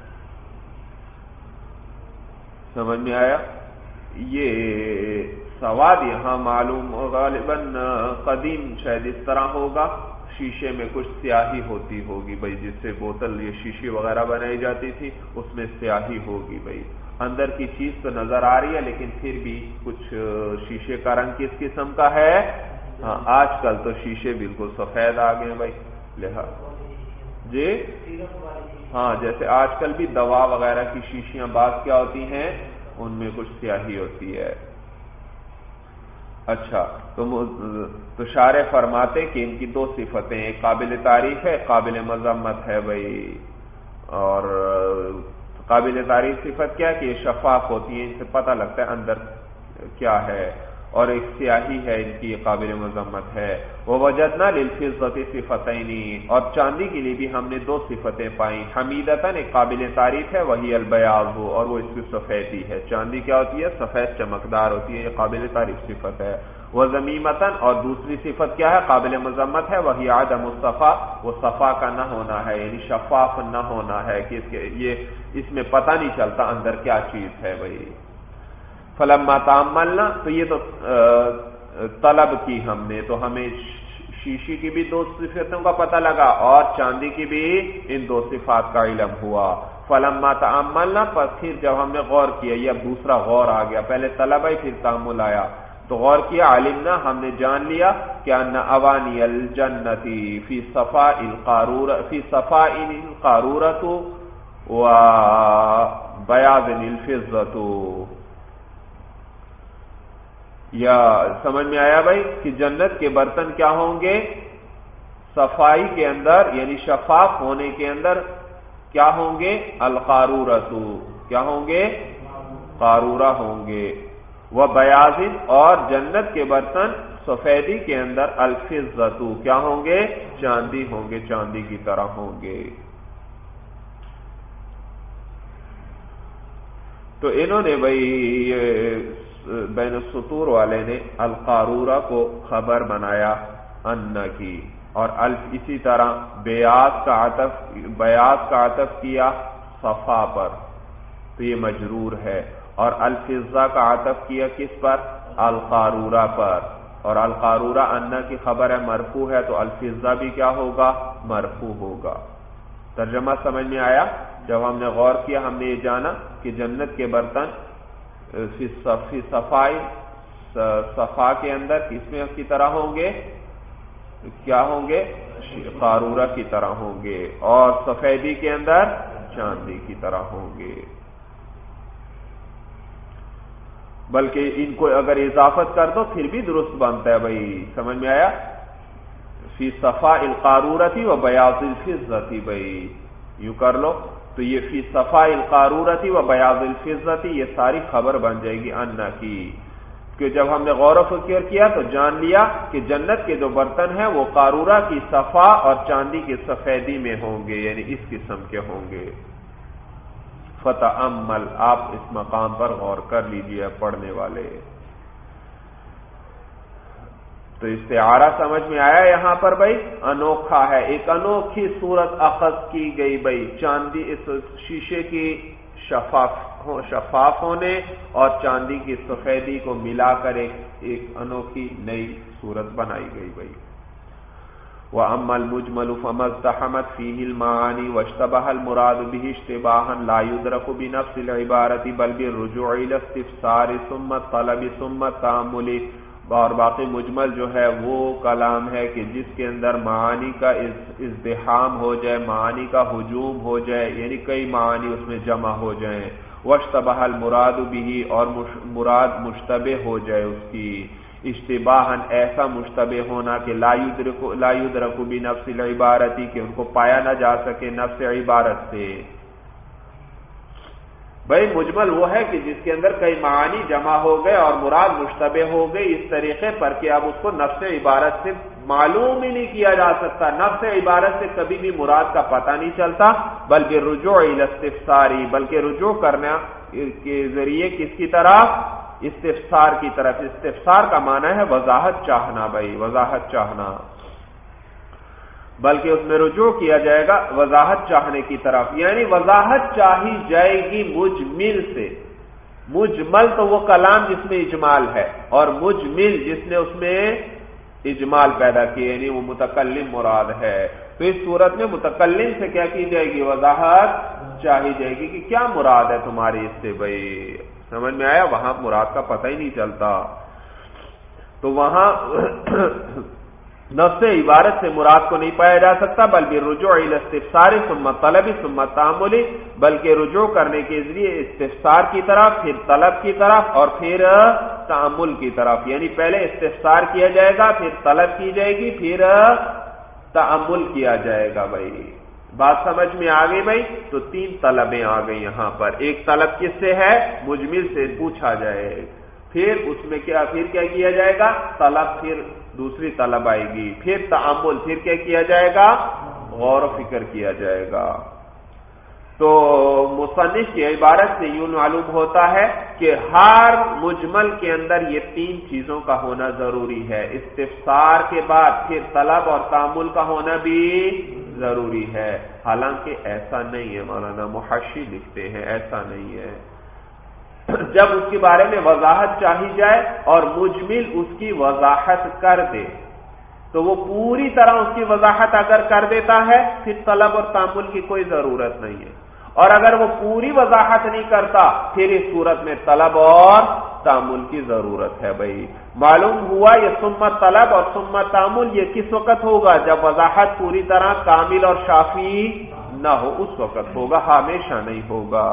سمجھ میں آیا؟ یہ سواد یہاں معلوم غالباً قدیم شاید اس طرح ہوگا، شیشے میں کچھ سیاہی ہوتی ہوگی بھائی، جس سے بوتل یہ شیشی وغیرہ بنائی جاتی تھی، اس میں سیاہی ہوگی بھائی، اندر کی چیز تو نظر آ رہی ہے لیکن پھر بھی کچھ شیشے کا رنگ کس قسم کا ہے؟ ہاں آج کل تو شیشے بالکل سفید آ گئے بھائی، لہٰذا جی ہاں جیسے آج کل بھی دوا وغیرہ کی شیشیاں بعض کیا ہوتی ہیں، ان میں کچھ سیاہی ہوتی ہے۔ اچھا تو تو شارح فرماتے کہ ان کی دو صفتیں، ایک قابل تعریف ہے، قابل مذمت ہے بھائی، اور قابل تعریف صفت کیا کہ یہ شفاف ہوتی ہے، ان سے پتہ لگتا ہے اندر کیا ہے، اور ایک سیاہی ہے ان کی، قابل مذمت ہے۔ وَوَجَدْنَا لِلْفِضَّةِ صِفَتَيْنِ، اور چاندی کے لیے بھی ہم نے دو صفتیں پائیں، حمیدتاً ایک قابل تعریف ہے، وہی البیاض، اور وہ اس کی سفیدی ہے، چاندی کیا ہوتی ہے؟ سفید چمکدار ہوتی ہے، یہ قابل تعریف صفت ہے۔ وَذَمِیمَةً، اور دوسری صفت کیا ہے؟ قابل مذمت ہے، وہی عدم الصفا، وہ صفا کا نہ ہونا ہے، یعنی شفاف نہ ہونا ہے کہ اس کے یہ اس میں پتہ نہیں چلتا اندر کیا چیز ہے بھائی۔ فلما تاملنا، تو یہ تو طلب کی ہم نے، تو ہمیں شیشی کی بھی دو صفتوں کا پتہ لگا اور چاندی کی بھی ان دو صفات کا علم ہوا۔ فلما تاملنا، پس پھر جب ہم نے غور کیا، یہ اب دوسرا غور آ گیا، پہلے طلب آئی پھر تامل آیا، تو غور کیا، علمنا، ہم نے جان لیا کہ ان اوانی الجنتی فی صفاء القارورۃ فی صفاء القارورۃ و بیاض الفضۃ، یا سمجھ میں آیا بھائی کہ جنت کے برتن کیا ہوں گے؟ صفائی کے اندر یعنی شفاف ہونے کے اندر کیا ہوں گے؟ القارورۃ، کیا ہوں گے؟ قارورہ ہوں گے، وہ بیاض، اور جنت کے برتن سفیدی کے اندر الفضۃ، کیا ہوں گے؟ چاندی ہوں گے، چاندی کی طرح ہوں گے۔ تو انہوں نے بھائی بین السطور والے نے القارورہ کو خبر بنایا ان کی، اور الف اسی طرح بیاض کا عطف بیاض کا عطف کیا صفا پر، تو یہ مجرور ہے، اور الفضہ کا عطف کیا کس پر؟ القارورہ پر، اور القارورہ ان کی خبر ہے مرفوع ہے، تو الفضہ بھی کیا ہوگا؟ مرفوع ہوگا۔ ترجمہ سمجھ میں آیا؟ جب ہم نے غور کیا ہم نے یہ جانا کہ جنت کے برتن فی صفائی صفا کے اندر کس میں کی طرح ہوں گے؟ کیا ہوں گے؟ قارورہ کی طرح ہوں گے، اور سفیدی کے اندر چاندی کی طرح ہوں گے، بلکہ ان کو اگر اضافت کر دو پھر بھی درست بنتا ہے بھائی، سمجھ میں آیا؟ فی صفاء القارورۃ و بیاض الفضۃ، بھائی یوں کر لو تو یہ فی صفاء القارورۃ و بیاض الفضۃ یہ ساری خبر بن جائے گی ان کی، کہ جب ہم نے غور و فکر کیا تو جان لیا کہ جنت کے جو برتن ہیں وہ قارورہ کی صفا اور چاندی کی سفیدی میں ہوں گے، یعنی اس قسم کے ہوں گے۔ فتأمل، آپ اس مقام پر غور کر لیجئے پڑھنے والے۔ تو استعارہ سمجھ میں آیا یہاں پر بھائی، انوکھا ہے، ایک انوکھی صورت اخذ کی گئی بھائی، چاندی اس شیشے کی شفاف شفاف ہونے اور چاندی کی سفیدی کو ملا کر ایک ایک انوکھی نئی صورت بنائی گئی بھائی۔ وَأَمَّا الْمُجْمَلُ فَمَا ازْدَحَمَتْ فِيهِ الْمَعَانِي وَاشْتَبَهَ الْمُرَادُ بِهِ اشْتِبَاهًا لَا يُدْرَكُ بِنَفْسِ الْعِبَارَةِ بَلْ بِالرُّجُوعِ إِلَى اسْتِفْسَارِ ثُمَّ الطَّلَبِ ثُمَّ التَّأَمُّلِ۔ اور باقی مجمل جو ہے وہ کلام ہے کہ جس کے اندر معانی کا ازدحام ہو جائے، معانی کا ہجوم ہو جائے، یعنی کئی معانی اس میں جمع ہو جائیں، واشتبہ المراد به، اور مراد مشتبہ ہو جائے اس کی، اشتباہن ایسا مشتبہ ہونا کہ لا یدرک لا یدرک بنفس العبارتی، کہ ان کو پایا نہ جا سکے نفس عبارت سے۔ بھائی مجمل وہ ہے کہ جس کے اندر کئی معانی جمع ہو گئے اور مراد مشتبہ ہو گئی اس طریقے پر کہ اب اس کو نفس عبارت سے معلوم ہی نہیں کیا جا سکتا، نفس عبارت سے کبھی بھی مراد کا پتہ نہیں چلتا، بلکہ رجوع الی استفساری، بلکہ رجوع کرنا کے ذریعے کس کی طرف؟ استفسار کی طرف۔ استفسار کا معنی ہے وضاحت چاہنا بھائی، وضاحت چاہنا، بلکہ اس میں رجوع کیا جائے گا وضاحت چاہنے کی طرف، یعنی وضاحت چاہی جائے گی مجمل سے۔ مجمل تو وہ کلام جس میں اجمال ہے، اور مجمل جس نے اس میں اجمال پیدا کیے، یعنی وہ متکلم مراد ہے۔ تو اس صورت میں متکلم سے کیا کی جائے گی؟ وضاحت چاہی جائے گی کہ کیا مراد ہے تمہاری اس سے بھائی، سمجھ میں آیا؟ وہاں مراد کا پتہ ہی نہیں چلتا، تو وہاں نفس عبارت سے مراد کو نہیں پایا جا سکتا، بلکہ رجوع الی استفسار ثم طلب ثم تامل، بلکہ رجوع کرنے کے ذریعے استفسار کی طرف، پھر طلب کی طرف، اور پھر تامل کی طرف، یعنی پہلے استفسار کیا جائے گا، پھر طلب کی جائے گی، پھر تامل کیا جائے گا بھائی۔ بات سمجھ میں آ گئی بھائی؟ تو تین طلبیں آ گئی یہاں پر۔ ایک طلب کس سے ہے؟ مجمل سے پوچھا جائے، پھر اس میں کیا پھر کیا کیا جائے گا؟ طلب، پھر دوسری طلب آئے گی، پھر تأمل، پھر کیا کیا جائے گا؟ غور و فکر کیا جائے گا۔ تو مصنف کی عبارت سے یوں معلوم ہوتا ہے کہ ہر مجمل کے اندر یہ تین چیزوں کا ہونا ضروری ہے، استفسار کے بعد پھر طلب اور تأمل کا ہونا بھی ضروری ہے، حالانکہ ایسا نہیں ہے، مولانا محشی لکھتے ہیں ایسا نہیں ہے۔ جب اس کے بارے میں وضاحت چاہی جائے اور مجمل اس کی وضاحت کر دے تو وہ پوری طرح اس کی وضاحت اگر کر دیتا ہے پھر طلب اور تأمل کی کوئی ضرورت نہیں ہے، اور اگر وہ پوری وضاحت نہیں کرتا پھر اس صورت میں طلب اور تأمل کی ضرورت ہے بھائی۔ معلوم ہوا یہ سمت طلب اور سمت تأمل یہ کس وقت ہوگا؟ جب وضاحت پوری طرح کامل اور شافی نہ ہو، اس وقت ہوگا، ہمیشہ نہیں ہوگا۔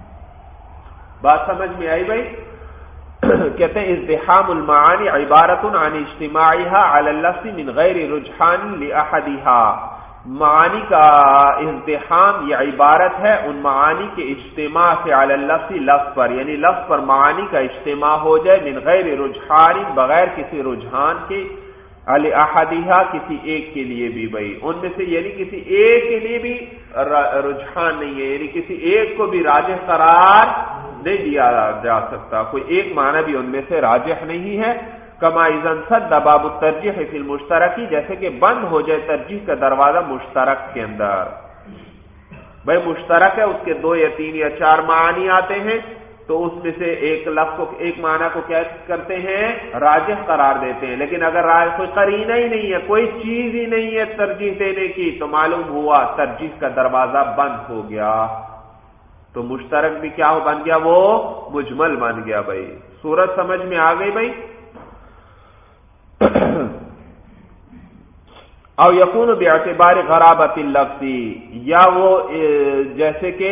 بات سمجھ میں آئی بھائی؟ کہتے ہیں ازدحام المعانی عبارت عن اجتماعها على اللفظ من غیر رجحان لأحدها، معانی کا ازدحام یہ عبارت ہے ان معانی کے اجتماع سے علی اللفظ لفظ پر، یعنی لفظ پر معانی کا اجتماع ہو جائے من غیر رجحان بغیر کسی رجحان کے، علی احدها کسی ایک کے لیے بھی بھائی، ان میں سے یعنی کسی ایک کے لیے بھی رجحان نہیں ہے، یعنی کسی ایک کو بھی راجح قرار نہیں دیا جا سکتا، کوئی ایک معنی بھی ان میں سے راجح نہیں ہے۔ کما اذا انسد باب الترجیح فی المشترکی، جیسے کہ بند ہو جائے ترجیح کا دروازہ مشترک کے اندر، بھائی مشترک ہے اس کے دو یا تین یا چار معنی آتے ہیں، تو اس میں سے ایک لفظ کو ایک معنی کو کیا کرتے ہیں؟ راجح قرار دیتے ہیں، لیکن اگر کوئی قرینہ ہی نہیں ہے، کوئی چیز ہی نہیں ہے ترجیح دینے کی، تو معلوم ہوا ترجیح کا دروازہ بند ہو گیا، تو مشترک بھی کیا ہو بن گیا؟ وہ مجمل بن گیا بھائی۔ صورت سمجھ میں آ گئی بھائی؟ او یکون باعتبار غرابت اللفظ، یا وہ جیسے کہ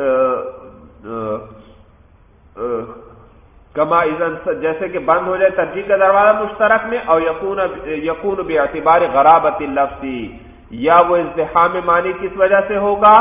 کما اذن جیسے کہ بند ہو جائے ترجیح کا دروازہ مشترک میں، او یکون یکون باعتبار غرابت اللفظ، یا وہ ازدحام معنی کس وجہ سے ہوگا؟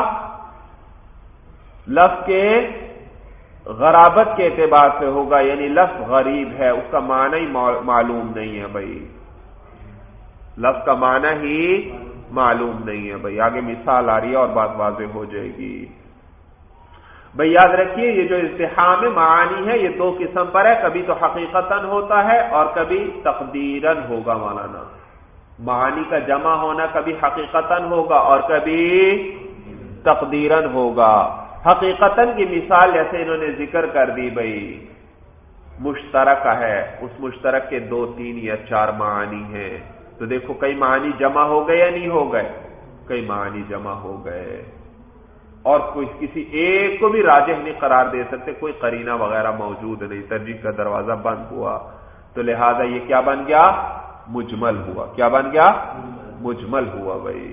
لفظ کے غرابت کے اعتبار سے ہوگا، یعنی لفظ غریب ہے، اس کا معنی ہی معلوم نہیں ہے بھائی، لفظ کا معنی ہی معلوم نہیں ہے بھائی۔ آگے مثال آ رہی ہے اور بات واضح ہو جائے گی۔ بھئی یاد رکھیے یہ جو ازدحام معانی ہے یہ دو قسم پر ہے، کبھی تو حقیقتاً ہوتا ہے اور کبھی تقدیراً ہوگا مولانا. معانی کا جمع ہونا کبھی حقیقتاً ہوگا اور کبھی تقدیراً ہوگا. حقیقتاً کی مثال جیسے انہوں نے ذکر کر دی بھئی مشترک ہے، اس مشترک کے دو تین یا چار معانی ہیں، تو دیکھو کئی معانی جمع ہو گئے یا نہیں ہو گئے، کئی معانی جمع ہو گئے، اور کوئی کسی ایک کو بھی راجح نہیں قرار دے سکتے، کوئی قرینہ وغیرہ موجود نہیں، ترجیح کا دروازہ بند ہوا، تو لہذا یہ کیا بن گیا؟ مجمل ہوا. کیا بن گیا؟ مجمل ہوا بھائی.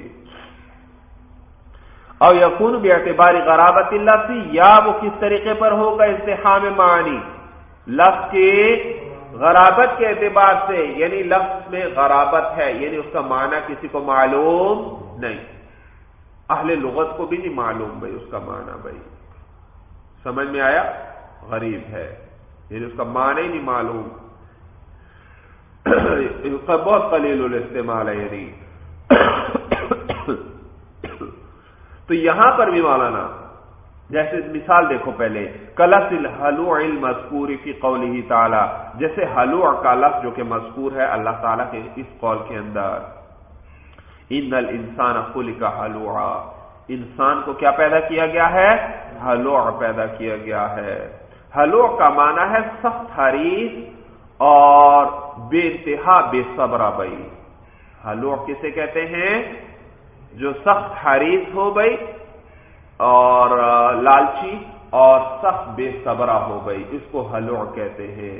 اور یکون باعتبار غرابت اللفظ، یا وہ کس طریقے پر ہوگا ازدحام معانی؟ لفظ کے غرابت کے اعتبار سے، یعنی لفظ میں غرابت ہے، یعنی اس کا معنی کسی کو معلوم نہیں، اہل لغت کو بھی نہیں معلوم بھائی اس کا معنی. بھائی سمجھ میں آیا؟ غریب ہے یعنی اس کا معنی ہی نہیں معلوم، بہت قلیل الاستعمال ہے یعنی. تو یہاں پر بھی مولانا جیسے مثال دیکھو پہلے، کلس الحلوع المذکور فی قولہ تعالی، جیسے حلوع کا لفظ جو کہ مذکور ہے اللہ تعالیٰ کے اس قول کے اندر، ان الانسان خلق حلوعا، انسان کو کیا پیدا کیا گیا ہے؟ حلوع پیدا کیا گیا ہے. حلوع کا معنی ہے سخت حریص اور بے انتہا بے صبر. بھائی حلوع کسے کہتے ہیں؟ جو سخت حریص ہو بھائی اور لالچی اور سخت بے صبرہ ہو گئی، اس کو حلوع کہتے ہیں.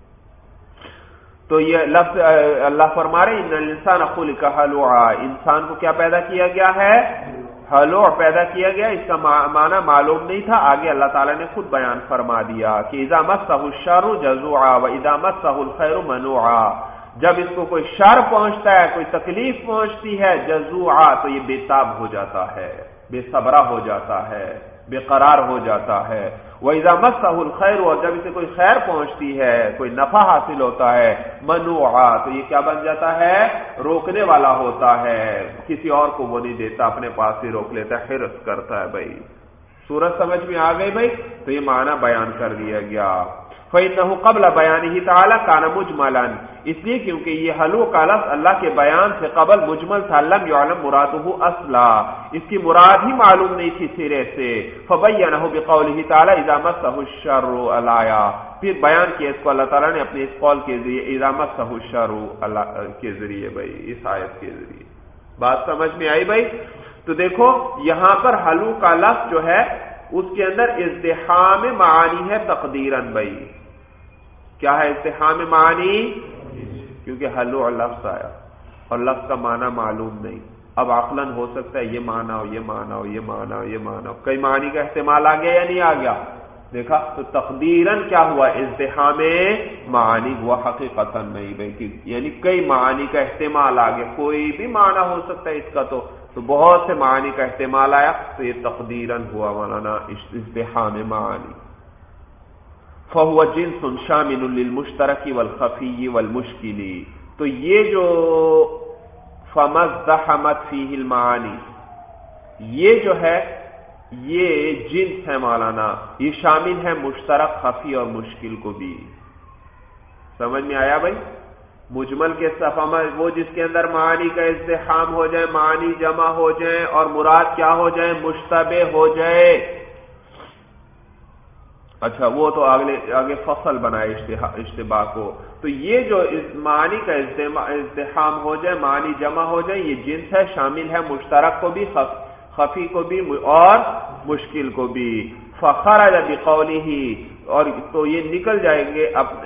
تو یہ لفظ اللہ فرما رہے ان الانسان خلق حلوعا، انسان کو کیا پیدا کیا گیا ہے؟ حلوع پیدا کیا گیا. اس کا معنی معلوم نہیں تھا، آگے اللہ تعالیٰ نے خود بیان فرما دیا کہ اذا مسہ الشر جزوعا واذا مسہ الخیر منوعا، جب اس کو کوئی شر پہنچتا ہے، کوئی تکلیف پہنچتی ہے، جزوعا تو یہ بے تاب ہو جاتا ہے، بے صبرہ ہو جاتا ہے، بے قرار ہو جاتا ہے. وَإِذَا مَسَّهُ الْخَيْرُ، اور جب اسے کوئی خیر پہنچتی ہے، کوئی نفع حاصل ہوتا ہے، منوعا تو یہ کیا بن جاتا ہے؟ روکنے والا ہوتا ہے، کسی اور کو وہ نہیں دیتا، اپنے پاس ہی روک لیتا ہے، حرص کرتا ہے. بھائی سورج سمجھ میں آ گئی بھائی؟ تو یہ معنی بیان کر دیا گیا. فَإِنَّهُ قَبْلَ بَيَانِهِ تَعَالَى كَانَ مُجْمَلًا، اس لیے کیونکہ یہ حلوع کا لفظ اللہ کے بیان سے قبل مجمل تھا. لم يعلم مراده اصلا، اس کی مراد ہی معلوم نہیں تھی سرے سے. فبینہ بقولہ تعالی اذا مسہ الشر الایا، پھر بیان کیا اس کو اللہ تعالیٰ نے اپنے اس قول کے ذریعے اذا مسہ الشر کے ذریعے. بھائی اس آیت کے ذریعے بات سمجھ میں آئی بھائی؟ تو دیکھو یہاں پر حلوع کا لفظ جو ہے اس کے اندر ازدحام معانی ہے تقدیراً. بھائی کیا ہے ازدحام معانی؟ کیونکہ حلوع لفظ آیا اور لفظ کا معنی معلوم نہیں. اب عقلاً ہو سکتا ہے یہ معنی ہو، یہ معنی ہو، یہ معنی ہو، یہ معنی ہو، کئی معنی کا استعمال آ گیا یا نہیں آ گیا؟ دیکھا تو تقدیراً کیا ہوا؟ ازدحام معانی ہوا، حقیقتاً نہیں بھائی، یعنی کئی معنی کا استعمال آ گیا. کوئی بھی معنی ہو سکتا ہے اس کا، تو تو بہت سے معنی کا استعمال آیا، تو یہ تقدیراً ہوا مولانا ازدحام معانی. فَهُوَ جِنْسٌ شَامِلٌ لِلْمُشْتَرَكِ وَالْخَفِيِّ وَالْمُشْكِلِ، تو یہ جو فَمَزْدَحَمَتْ فِيهِ الْمَعَانِي، یہ جو ہے یہ جنس ہے مولانا، یہ شامل ہے مشترک، خفی اور مشکل کو بھی. سمجھ میں آیا بھائی؟ مجمل کے صفحہ میں وہ جس کے اندر معانی کا ازدحام ہو جائے، معانی جمع ہو جائیں اور مراد کیا ہو جائے؟ مشتبہ ہو جائے. اچھا وہ تو آگے آگے فصل بنائے اشتباہ کو. تو یہ جو معنی کا ازدحام ہو جائے، معنی جمع ہو جائے، یہ جنس ہے، شامل ہے مشترک کو بھی، خفی کو بھی اور مشکل کو بھی. فخرج بقولہ، اور تو یہ نکل جائیں گے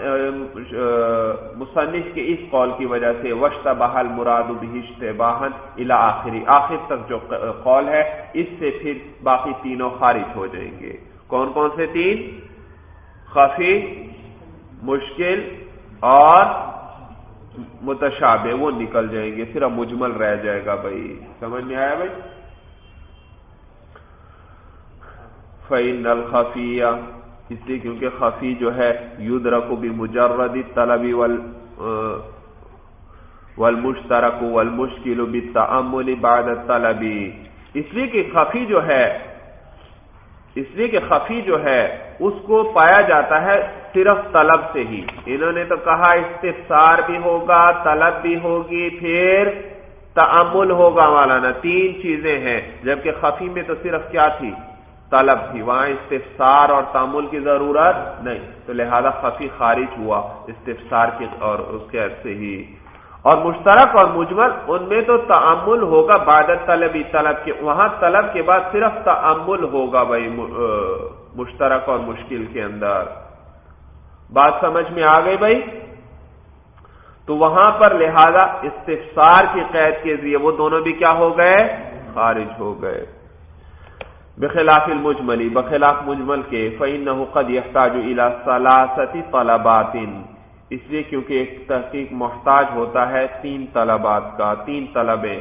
مصنف کے اس قول کی وجہ سے، واشتبہ المراد بہ اشتباہا الی آخری، آخر تک جو قول ہے اس سے پھر باقی تینوں خارج ہو جائیں گے. کون کون سے تین؟ خفی، مشکل اور متشابہ، وہ نکل جائیں گے، صرف مجمل رہ جائے گا. بھائی سمجھ میں آیا بھائی؟ فَإِنَّ الْخَفِيَّ، اس لیے کیونکہ خفی جو ہے یدرک بمجرد الطلب والمشترک والمشکل بالتأمل بعد الطلب، اس لیے کہ خفی جو ہے اس لیے کہ خفی جو ہے اس کو پایا جاتا ہے صرف طلب سے ہی. انہوں نے تو کہا استفسار بھی ہوگا، طلب بھی ہوگی، پھر تأمل ہوگا مولانا، تین چیزیں ہیں، جبکہ خفی میں تو صرف کیا تھی؟ طلب تھی. وہاں استفسار اور تأمل کی ضرورت نہیں، تو لہذا خفی خارج ہوا استفسار کی اور اس کے سے ہی. اور مشترک اور مجمل ان میں تو تأمل ہوگا بعد طلبی، طلب کے وہاں طلب کے بعد صرف تأمل ہوگا بھائی مشترک اور مشکل کے اندر. بات سمجھ میں آ گئی بھائی؟ تو وہاں پر لہذا استفسار کی قید کے ذریعے وہ دونوں بھی کیا ہو گئے؟ خارج ہو گئے. بخلاف المجملی، بخلاف مجمل کے فإنه قد يحتاج إلى ثلاثة طلبات، اس لیے کیونکہ ایک تحقیق محتاج ہوتا ہے تین طلبات کا، تین طلبیں.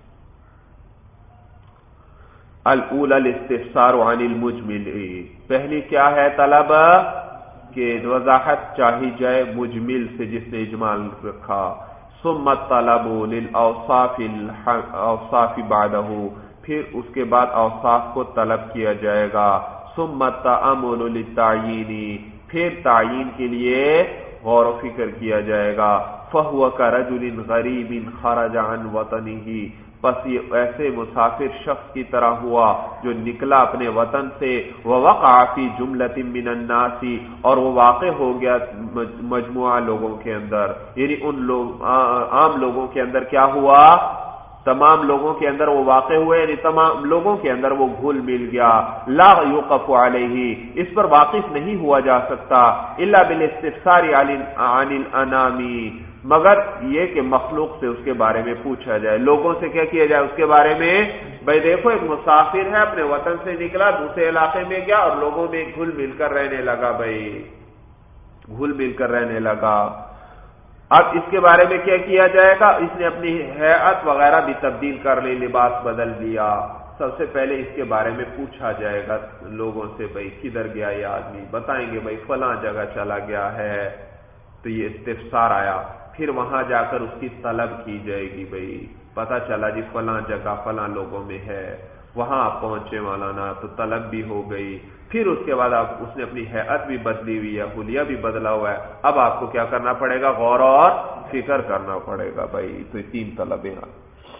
الاولى الاستفسار عن المجمل، پہلی کیا ہے طلب؟ کہ وضاحت چاہی جائے مجمل سے جس نے اجمال رکھا. ثم الطلب للاوصاف الاوصاف بعده، پھر اس کے بعد اوصاف کو طلب کیا جائے گا. ثم التأمل للتعیین، پھر تعیین کے لیے غور و فکر کیا جائے گا. فهو كرجل غریب خرج عن وطنه، پس یہ ایسے مسافر شخص کی طرح ہوا جو نکلا اپنے وطن سے. ووقع فی جملۃ من الناس، اور وہ واقع ہو گیا مجموعہ لوگوں کے اندر، یعنی ان لوگ عام لوگوں کے اندر کیا ہوا؟ تمام لوگوں کے اندر وہ واقع ہوئے، یعنی تمام لوگوں کے اندر وہ گھل مل گیا. لا یوقف علیہ، اس پر واقف نہیں ہوا جا سکتا. الا بالاستفسار عن الانام، مگر یہ کہ مخلوق سے اس کے بارے میں پوچھا جائے. لوگوں سے کیا کیا جائے اس کے بارے میں؟ بھائی دیکھو ایک مسافر ہے، اپنے وطن سے نکلا، دوسرے علاقے میں گیا اور لوگوں میں گھل مل کر رہنے لگا. بھائی گھل مل کر رہنے لگا. اب اس کے بارے میں کیا کیا جائے گا؟ اس نے اپنی ہیئت وغیرہ بھی تبدیل کر لی، لباس بدل دیا. سب سے پہلے اس کے بارے میں پوچھا جائے گا لوگوں سے، بھائی کدھر گیا یہ آدمی؟ بتائیں گے بھائی فلاں جگہ چلا گیا ہے. تو یہ استفسار آیا. پھر وہاں جا کر اس کی طلب کی جائے گی. بھائی پتا چلا جی فلاں جگہ فلاں لوگوں میں ہے، وہاں آپ پہنچے مولانا، تو طلب بھی ہو گئی. پھر اس کے بعد آپ اس نے اپنی ہیئت بھی بدلی ہوئی ہے، حلیہ بھی بدلا ہوا ہے. اب آپ کو کیا کرنا پڑے گا؟ غور اور فکر کرنا پڑے گا. بھائی تو یہ تین طلبیں ہیں.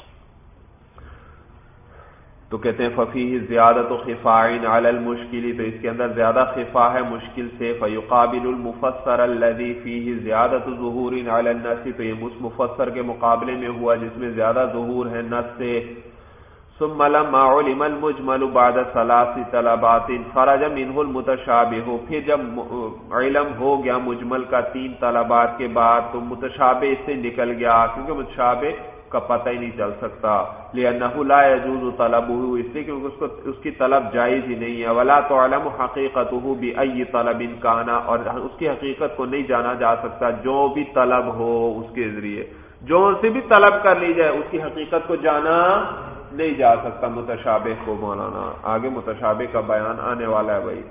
تو کہتے ہیں ففیہ زیادۃ خفاء علی المشکل، تو اس کے اندر زیادہ خفا ہے مشکل سے. فیقابل المفسر الذی فیہ زیادۃ ظہور علی النص، تو یہ اس مفسر کے مقابلے میں ہوا جس میں زیادہ ظہور ہے نص سے. ثم لما علم المجمل بعد ثلاث طلبات خرج منه المتشابه، پھر جب علم ہو گیا مجمل کا تین طلبات کے بعد تو متشابہ اس سے نکل گیا، کیونکہ متشابہ کا پتہ ہی نہیں چل سکتا. لأنه لا يجوز طلبه، اس لیے کیونکہ اس کو اس کی طلب جائز ہی نہیں ہے. ولا تعلم حقیقته بأي طلب كان، اور اس کی حقیقت کو نہیں جانا جا سکتا جو بھی طلب ہو اس کے ذریعے، جو سے بھی طلب کر لی جائے اس کی حقیقت کو جانا نہیں جا سکتا متشابہ کو. مولانا آگے متشابہ کا بیان آنے والا ہے. بھائی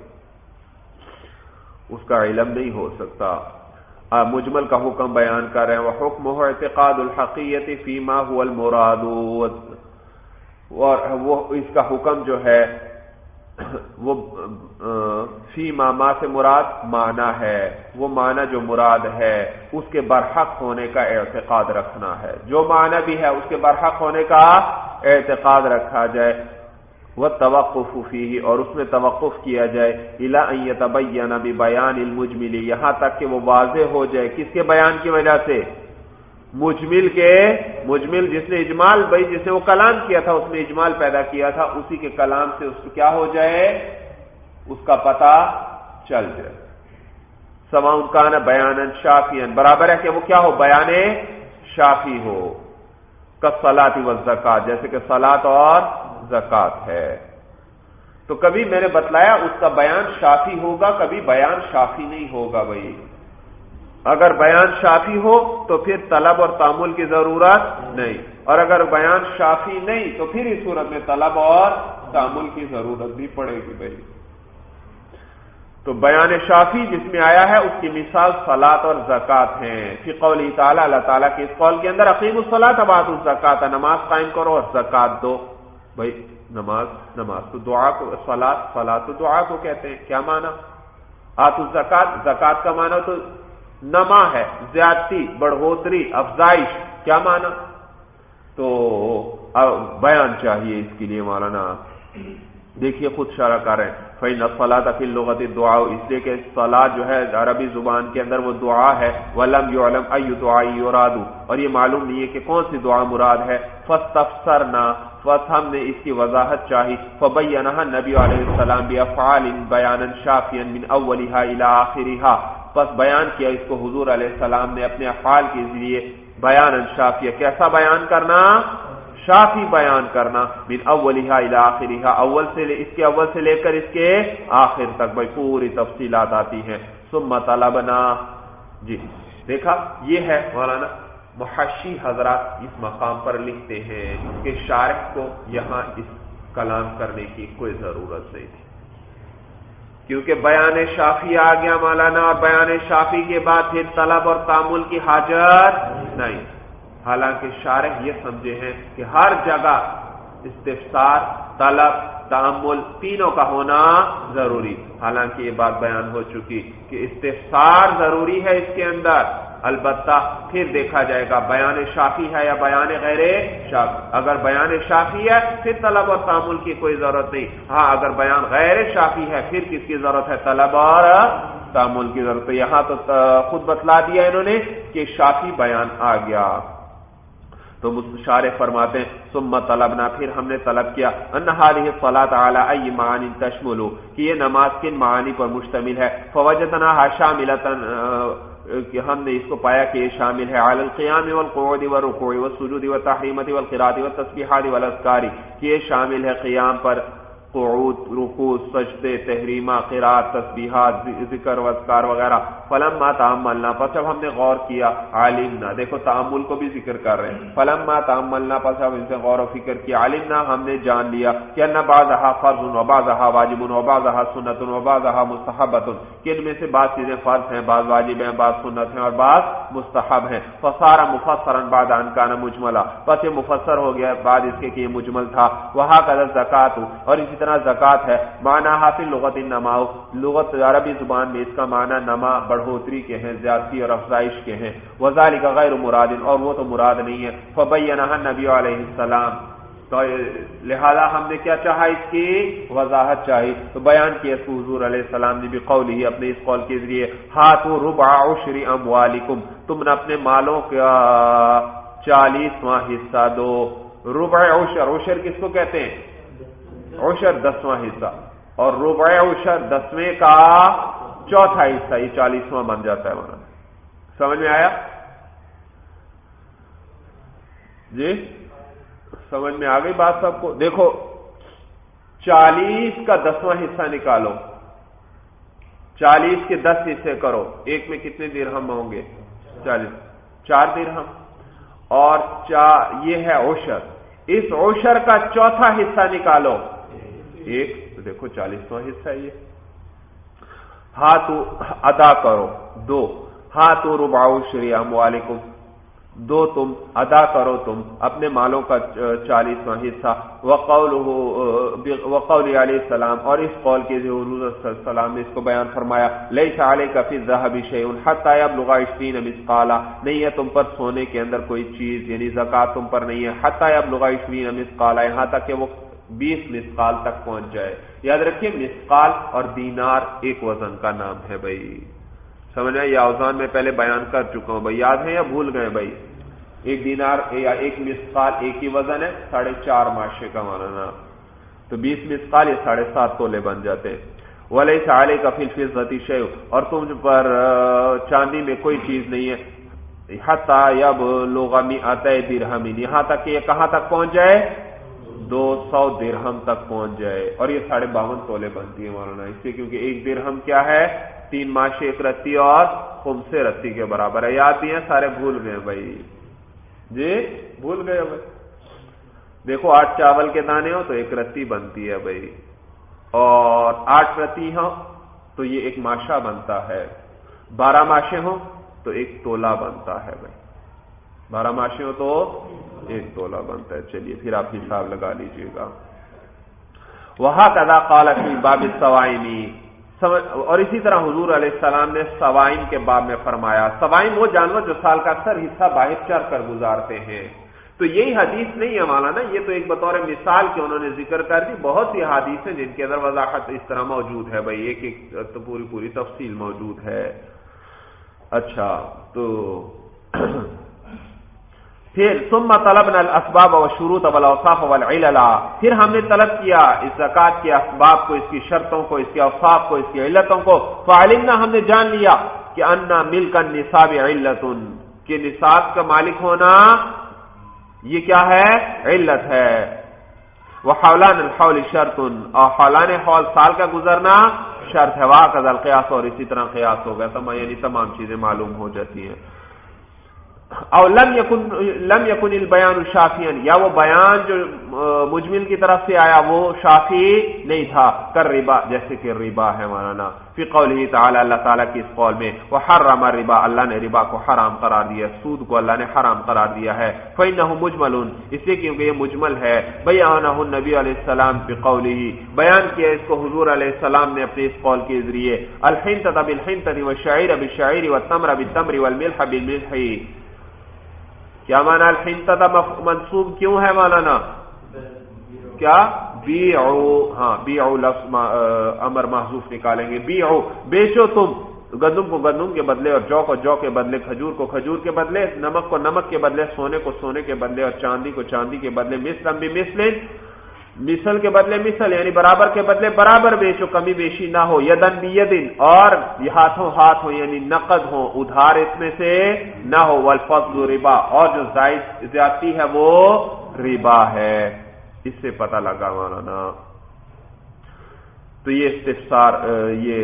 اس کا علم نہیں ہو سکتا. مجمل کا حکم بیان کر رہے ہیں. وحکمہ اعتقاد الحقیت فیما هو المراد، اور وہ اس کا حکم جو ہے وہ فیما ما سے مراد معنی ہے، وہ معنی جو مراد ہے اس کے برحق ہونے کا اعتقاد رکھنا ہے. جو معنی بھی ہے اس کے برحق ہونے کا اعتقاد رکھا جائے. والتوقف فیہ، اور اس میں توقف کیا جائے. الی ان یتبین ببیان المجمل، یہاں تک کہ وہ واضح ہو جائے. کس کے بیان کی وجہ سے؟ مجمل کے. مجمل جس نے اجمال، بھائی جس نے وہ کلام کیا تھا اس میں اجمال پیدا کیا تھا، اسی کے کلام سے اس کو کیا ہو جائے؟ اس کا پتہ چل جائے. سواء کان بیانا شافیا، برابر ہے کہ وہ کیا ہو؟ بیان شافی ہو. کالصلاۃ والزکات، جیسے کہ صلاۃ اور زکات ہے. تو کبھی میں نے بتلایا اس کا بیان شافی ہوگا، کبھی بیان شافی نہیں ہوگا. بھائی اگر بیان شافی ہو تو پھر طلب اور تامل کی ضرورت نہیں، اور اگر بیان شافی نہیں تو پھر اس صورت میں طلب اور تامل کی ضرورت بھی پڑے گی. بھائی تو بیان شافی جس میں آیا ہے اس کی مثال صلاۃ اور زکات ہیں. فی قولی تعالی، اللہ تعالیٰ کے اس قول کے اندر اقیموا الصلاۃ وآتوا الزکات، نماز قائم کرو اور زکات دو. بھائی نماز نماز تو دعا کو، صلاۃ صلاۃ تو دعا کو کہتے ہیں. کیا معنی؟ آتو زکات، زکات کا معنی تو نما ہے، زیادتی، بڑھوتری، افزائش. کیا معنی؟ تو بیان چاہیے اس کے لیے مولانا. دیکھیے خود شرح کر رہے ہیں فإن الصلاة فی اللغة الدعاء، اس لیے کہ صلاۃ جو ہے عربی زبان کے اندر وہ دعا ہے. ولم يعلم أي دعاء يراد، اور یہ معلوم نہیں ہے کہ کون سی دعا مراد ہے. فاستفسرنا، بس ہم نے اس کی وضاحت چاہی. فبینها النبی علیہ السلام بافعال بیانا شافیا من اولها الى آخرها، پس بیان کیا اس کو حضور علیہ السلام نے اپنے افعال کے ذریعے بیانا شافیا. کیسا بیان کرنا؟ شافی بیان کرنا. من اولها الى آخرها، اول سے لے اس کے اول سے لے کر اس کے آخر تک بھائی پوری تفصیلات آتی ہیں. ثم طلبنا، جی دیکھا یہ ہے مولانا محشی حضرات اس مقام پر لکھتے ہیں کہ شارح کو یہاں اس کلام کرنے کی کوئی ضرورت نہیں تھی، کیونکہ بیان شافی آ گیا مولانا، اور بیان شافی کے بعد پھر طلب اور تامل کی حاجت نہیں. حالانکہ شارح یہ سمجھے ہیں کہ ہر جگہ استفسار، طلب، تامل تینوں کا ہونا ضروری. حالانکہ یہ بات بیان ہو چکی کہ استفسار ضروری ہے اس کے اندر، البتہ پھر دیکھا جائے گا بیان شافی ہے یا بیان غیر شافی. اگر بیان شافی ہے پھر طلب اور تامل کی کوئی ضرورت نہیں. ہاں اگر بیان غیر شافی ہے پھر کس کی ضرورت ہے؟ طلب اور تامل کی ضرورت ہے. یہاں تو خود بتلا دیا انہوں نے کہ شافی بیان آ گیا. تو مشارح فرماتے ہیں ثم طلبنا، پھر ہم نے طلب کیا ان هذه الصلاة على اي معانی تشمل، کہ یہ نماز کن معانی پر مشتمل ہے. فوجدناها شاملة، کہ ہم نے اس کو پایا کہ یہ شامل ہے علی القیام والقعود والرکوع والسجود والتحریمۃ والقراءۃ والتسبیحات والاذکار، کہ یہ شامل ہے قیام پر، قعود، رکوع، سجدے، تحریمہ، قراءت، تسبیحات، ذکر و اذکار وغیرہ. فلما تأملنا، پس جب ہم نے غور کیا، علمنا، دیکھو تأمل کو بھی ذکر کر رہے ہیں. فلما تأملنا، پس جب ان سے غور و فکر کیا، علمنا، ہم نے جان لیا کہ ان بعضها فرض و بعضها واجب و بعضها سنت و بعضها مستحبۃ، کہ ان میں سے بعض چیزیں فرض ہیں، بعض واجب ہیں، بعض سنت ہیں اور بعض مستحب ہیں. فصار مفسرا بعد ان كان مجملا، پس یہ مفسر ہو گیا بعد اس کے کہ یہ مجمل تھا. وهكذا الزکات، اور اسی طرح زکات ہے. معنی فی اللغۃ النما، لغت عربی زبان میں اس کا معنی نما، بڑھوتری کے ہیں، زیادتی اور افزائش کے ہیں. وذالک غیر مراد، اور وہ تو مراد نہیں ہے. فبینها النبی علیہ السلام، تو لہذا ہم نے کیا چاہا؟ اس کی وضاحت چاہی. تو بیان کیا اس کو حضور علیہ السلام نے بھی قول ہی اپنے اس قول کے ذریعے ہاتھو ربع عشر اموالکم، تم نے اپنے مالوں کا چالیسواں حصہ دو. ربع عشر، عشر کس کو کہتے ہیں؟ عشر دسواں حصہ، اور ربع عشر دسویں کا چوتھا حصہ، یہ چالیسواں بن جاتا ہے. وہاں سمجھ میں آیا؟ جی سمجھ میں آ گئی بات سب کو؟ دیکھو چالیس کا دسواں حصہ نکالو، چالیس کے دس حصے کرو، ایک میں کتنے درہم ہوں گے؟ چالیس، چار درہم. اور چا یہ ہے عشر، اس عشر کا چوتھا حصہ نکالو، ایک، تو دیکھو چالیسواں حصہ یہ. ہاتھ ادا کرو دو، ہاتھ ربع عشر اموالکم، دو تم ادا کرو تم اپنے مالوں کا چالیسواں حصہ. وقولہ، وقول علیہ السلام، اور اس قول کے جو حضور صلی اللہ علیہ وسلم نے اس کو بیان فرمایا، لیس علیک فی الذهب شیء حتی یبلغ عشرین مثقالا، نہیں ہے تم پر سونے کے اندر کوئی چیز، یعنی زکات تم پر نہیں ہے، حتی یبلغ عشرین مثقالا، یہاں تک کہ وہ بیس مثقال تک پہنچ جائے. یاد رکھیے مثقال اور دینار ایک وزن کا نام ہے بھائی، سمجھ آئے؟ یہ اوزان میں پہلے بیان کر چکا ہوں بھائی، یاد ہے یا بھول گئے بھائی؟ ایک دینار یا ایک مثقال ایک ہی وزن ہے، ساڑھے چار ماشے کا مانا، تو بیس مثقال یہ ساڑھے سات تولے بن جاتے ہیں. ولیس علیک فی الفضۃ شیء، اور تم پر چاندی میں کوئی چیز نہیں ہے، حتی یبلغ مئۃ درہم، یہاں تک کہ یہ کہاں تک پہنچ جائے؟ دو سو درہم تک پہنچ جائے. اور یہ ساڑھے باون تولے بنتی ہے مولانا، اس سے کیونکہ ایک درہم کیا ہے؟ تین ماشے، ایک رتی اور خمس رتی کے برابر ہے. یاد نہیں ہے؟ سارے بھول گئے بھائی؟ جی بھول گئے بھائی؟ دیکھو آٹھ چاول کے دانے ہو تو ایک رتی بنتی ہے بھائی، اور آٹھ رتی ہو تو یہ ایک ماشا بنتا ہے، بارہ ماشے ہوں تو ایک تولا بنتا ہے بھائی. بارہ ماشیوں تو ایک تولہ بنتا ہے. چلیے پھر آپ حساب لگا لیجئے گا. وَهَكَذَا قَالَ فِي بَابِ السَّوَائِمِ، اور اسی طرح حضور علیہ السلام نے سوائم کے باب میں فرمایا. سوائم وہ جانور جو سال کا اکثر حصہ باہر چر کر گزارتے ہیں. تو یہی حدیث نہیں ہے مولانا، یہ تو ایک بطور مثال کے انہوں نے ذکر کر دی. بہت سی حدیث ہیں جن کے اندر وضاحت اس طرح موجود ہے بھائی، ایک ایک تو پوری پوری تفصیل موجود ہے. اچھا تو پھر ثم طلبنا الاسباب والشروط والاوصاف والعلل، پھر ہم نے طلب کیا اس زکات کے اسباب کو، اس کی شرطوں کو، اس کے اوصاف کو، اس کی علتوں کو. فعلمنا، ہم نے جان لیا کہ ان ملک النصاب علت، کہ نصاب کا مالک ہونا یہ کیا ہے؟ علت ہے. وحولان الحول شرط، اور حولان حول سال کا گزرنا شرط ہے. وهكذا القياس، اور اسی طرح قیاس ہو گیا. تمام یعنی تمام چیزیں معلوم ہو جاتی ہیں. او لم یکن لم یکن البیان شافیا، یا وہ بیان جو مجمل کی طرف سے آیا وہ شافی نہیں تھا. کر ربا، جیسے کہ ربا ہے مولانا. فی قوله تعالی، اللہ تعالیٰ کی اس قول میں، وحرم الربا، اللہ نے ربا کو حرام قرار دیا، سود کو اللہ نے حرام قرار دیا ہے. فإنه مجمل، اس لیے کیونکہ یہ مجمل ہے. بیانہ النبی علیہ السلام بقوله، بیان کیا اس کو حضور علیہ السلام نے اپنے اس قول کے ذریعے. الحنطۃ بالحنطۃ والشعیر بالشعیر والتمر بالتمر والملح بالملح. کیا مانا الحنطۃ منصوب کیوں ہے مولانا؟ کیا بیعو، ہاں بیعو لفظ امر محذوف نکالیں گے. بیعو، بیچو تم گندم کو گندم کے بدلے، اور جو کو جو کے بدلے، کھجور کو کھجور کے بدلے، نمک کو نمک کے بدلے، سونے کو سونے کے بدلے، اور چاندی کو چاندی کے بدلے. مثلا بمثل، مثل کے بدلے مثل، یعنی برابر کے بدلے برابر بیچو، کمی بیشی نہ ہو. یدن بیدن، اور ہاتھوں ہاتھ ہو، یعنی نقد ہو، ادھار اس میں سے نہ ہو. والفضل ربا، اور جو زائد زیادتی ہے وہ ربا ہے. اس سے پتہ لگا مولانا. تو یہ استفسار، یہ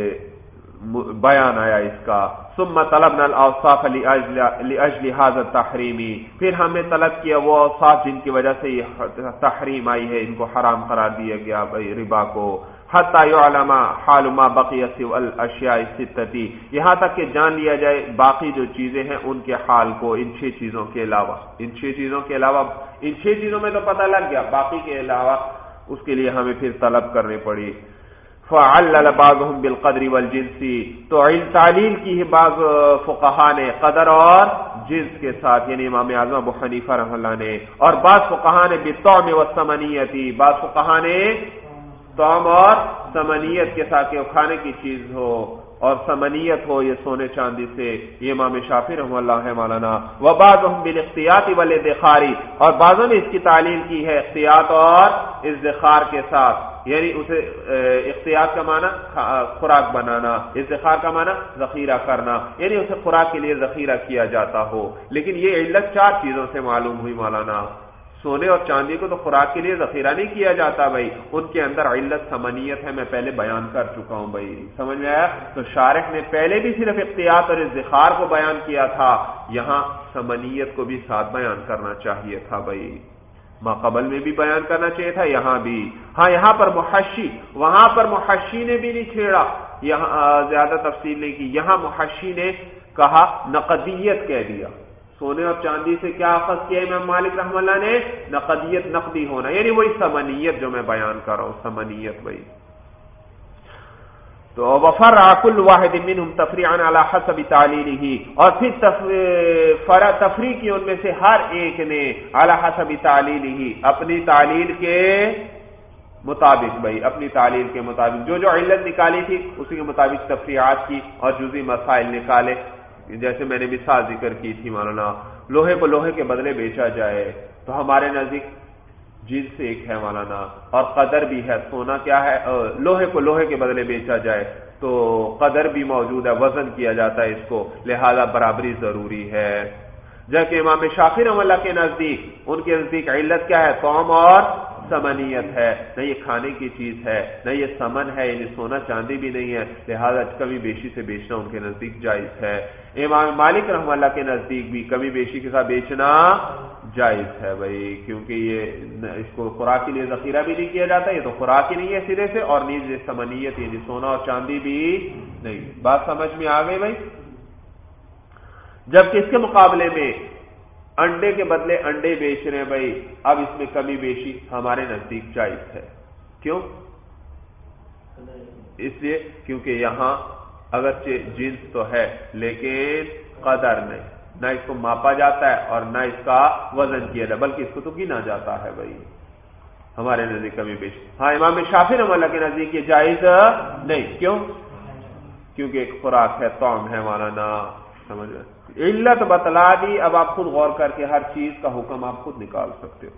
بیان آیا اس کا. ثم طلبنا الاوصاف لاجل هذا التحریم، پھر ہم نے طلب کیا وہ اوصاف جن کی وجہ سے یہ تحریم آئی ہے، ان کو حرام قرار دیا گیا ربا کو. حتی یعلم حال ما بقی سوى الاشیاء الستۃ، یہاں تک کہ جان لیا جائے باقی جو چیزیں ہیں ان کے حال کو، ان چھ چیزوں کے علاوہ. ان چھ چیزوں کے علاوہ، ان چھ چیزوں میں تو پتہ لگ گیا، باقی کے علاوہ اس کے لیے ہمیں پھر طلب کرنی پڑی. فعلل بعضهم بالقدر والجنس، تو تعلیل کی ہے بعض فقہا نے قدر اور جنس کے ساتھ، یعنی امام اعظم ابو حنیفہ رحمہ اللہ نے. اور بعض فقہا نے بالطعم والثمنیت، بعض فقہا نے طعم اور ثمنیت کے ساتھ، کہ کھانے کی چیز ہو اور ثمنیت ہو یہ سونے چاندی سے. یہ امام شافعی رحمہ اللہ ہے مولانا. وبعضهم بالاحتیاط والادخار، اور بعضوں نے اس کی تعلیل کی ہے احتیاط اور ادخار کے ساتھ، یعنی اسے احتیاط کا معنی خوراک بنانا، ادخار کا معنی ذخیرہ کرنا، یعنی اسے خوراک کے لیے ذخیرہ کیا جاتا ہو. لیکن یہ علت چار چیزوں سے معلوم ہوئی مولانا. سونے اور چاندی کو تو خوراک کے لیے ذخیرہ نہیں کیا جاتا بھائی، ان کے اندر علت ثمنیت ہے، میں پہلے بیان کر چکا ہوں بھائی. سمجھ میں آیا؟ تو شارح نے پہلے بھی صرف احتیاط اور ادخار کو بیان کیا تھا، یہاں ثمنیت کو بھی ساتھ بیان کرنا چاہیے تھا بھائی. ما قبل میں بھی بیان کرنا چاہیے تھا، یہاں بھی. ہاں یہاں پر محشی، وہاں پر محشی نے بھی نہیں چھیڑا، یہاں زیادہ تفصیل نہیں کی. یہاں محشی نے کہا نقدیت کہہ دیا. سونے اور چاندی سے کیا اخذ کیا امام مالک رحمہ اللہ نے؟ نقدیت، نقدی ہونا، یعنی وہی ثمنیت جو میں بیان کر رہا ہوں، ثمنیت بھائی. تو وفرع كل واحد منهم تفریعا على حسب تعلیلہ، اور پھر فرع تفریع کی ان میں سے ہر ایک نے على حسب تعلیلہ، اپنی تعلیل کے مطابق بھائی، اپنی تعلیل کے مطابق جو جو علت نکالی تھی اسی کے مطابق تفریعات کی اور جزئی مسائل نکالے. جیسے میں نے مثال ذکر کی تھی مولانا، لوہے کو لوہے کے بدلے بیچا جائے تو ہمارے نزدیک جنس سے ایک ہے مولانا، اور قدر بھی ہے. سونا کیا ہے؟ لوہے کو لوہے کے بدلے بیچا جائے تو قدر بھی موجود ہے، وزن کیا جاتا ہے اس کو، لہذا برابری ضروری ہے. جبکہ امام شافعی رحمہ اللہ کے نزدیک، ان کے نزدیک علت کیا ہے؟ طعم اور ثمنیت ہے، نہ یہ کھانے کی چیز ہے، نہ یہ ثمن ہے، یعنی سونا چاندی بھی نہیں ہے، لہذا کمی بیشی سے بیچنا ان کے نزدیک جائز ہے. امام مالک رحمہ اللہ کے نزدیک بھی کمی بیشی کے ساتھ بیچنا جائز ہے بھائی، کیونکہ یہ اس کو خوراک کے لیے ذخیرہ بھی نہیں کیا جاتا، یہ تو خوراک ہی نہیں ہے سرے سے، اور نیز یہ ثمنیت یعنی سونا اور چاندی بھی نہیں. بات سمجھ میں آ گئی بھائی؟ جبکہ اس کے مقابلے میں انڈے کے بدلے انڈے بیچ رہے ہیں بھائی، اب اس میں کمی بیشی ہمارے نزدیک جائز ہے. کیوں؟ اس لیے کیونکہ یہاں اگرچہ جنس تو ہے لیکن قدر نہیں، نہ اس کو ماپا جاتا ہے اور نہ اس کا وزن کیا جاتا، بلکہ اس کو تو گنا جاتا ہے بھائی ہمارے نزدیک کمی بیشی. ہاں امام شافعی رحمہ اللہ کے نزدیک یہ جائز نہیں. کیوں؟ کیونکہ ایک خوراک ہے، طعم ہے مولانا، سمجھ رہے؟ علت بتلا دی، اب آپ خود غور کر کے ہر چیز کا حکم آپ خود نکال سکتے ہو.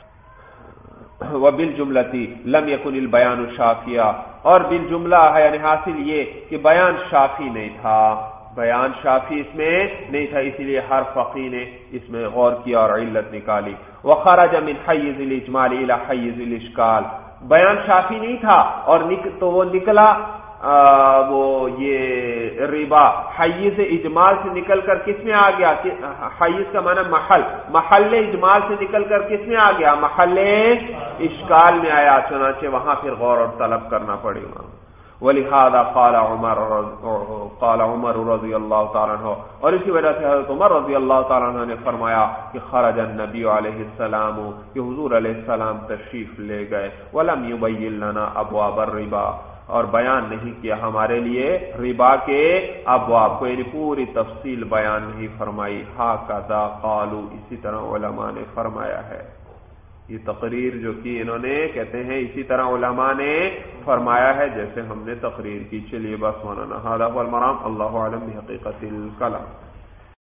وبالجملتی لم یکن البیان شافیہ، اور بالجملہ ہے یعنی حاصل یہ کہ بیان شافی نہیں تھا، بیان شافی اس میں نہیں تھا، اسی لیے ہر فقیہ نے اس میں غور کیا اور علت نکالی. وخرج من حیز الاجمال الى حیز الاشکال، بیان شافی نہیں تھا اور نک تو وہ نکلا وہ یہ ربا حیز اجمال سے نکل کر کس میں آ گیا؟ حیز کا معنی محل، محل اجمال سے نکل کر کس میں آ گیا؟ محل اشکال میں آیا، چنانچہ وہاں پھر غور اور طلب کرنا پڑے گا. ولہذا قال عمر قال عمر رضی اللہ تعالیٰ عنہ، اور اسی وجہ سے حضرت عمر رضی اللہ تعالیٰ عنہ نے فرمایا کہ خرج النبی علیہ السلام، کہ حضور علیہ السلام تشریف لے گئے، ولم یبین لنا ابواب الربا، اور بیان نہیں کیا ہمارے لیے ربا کے ابواب کو، یعنی پوری تفصیل بیان نہیں فرمائی. ہاکذا قالوا، اسی طرح علماء نے فرمایا ہے. یہ تقریر جو کی انہوں نے کہتے ہیں اسی طرح علماء نے فرمایا ہے جیسے ہم نے تقریر کی. چلیے بس مولانا، ھذا هو المرام، اللہ اعلم بحقیقت الکلام.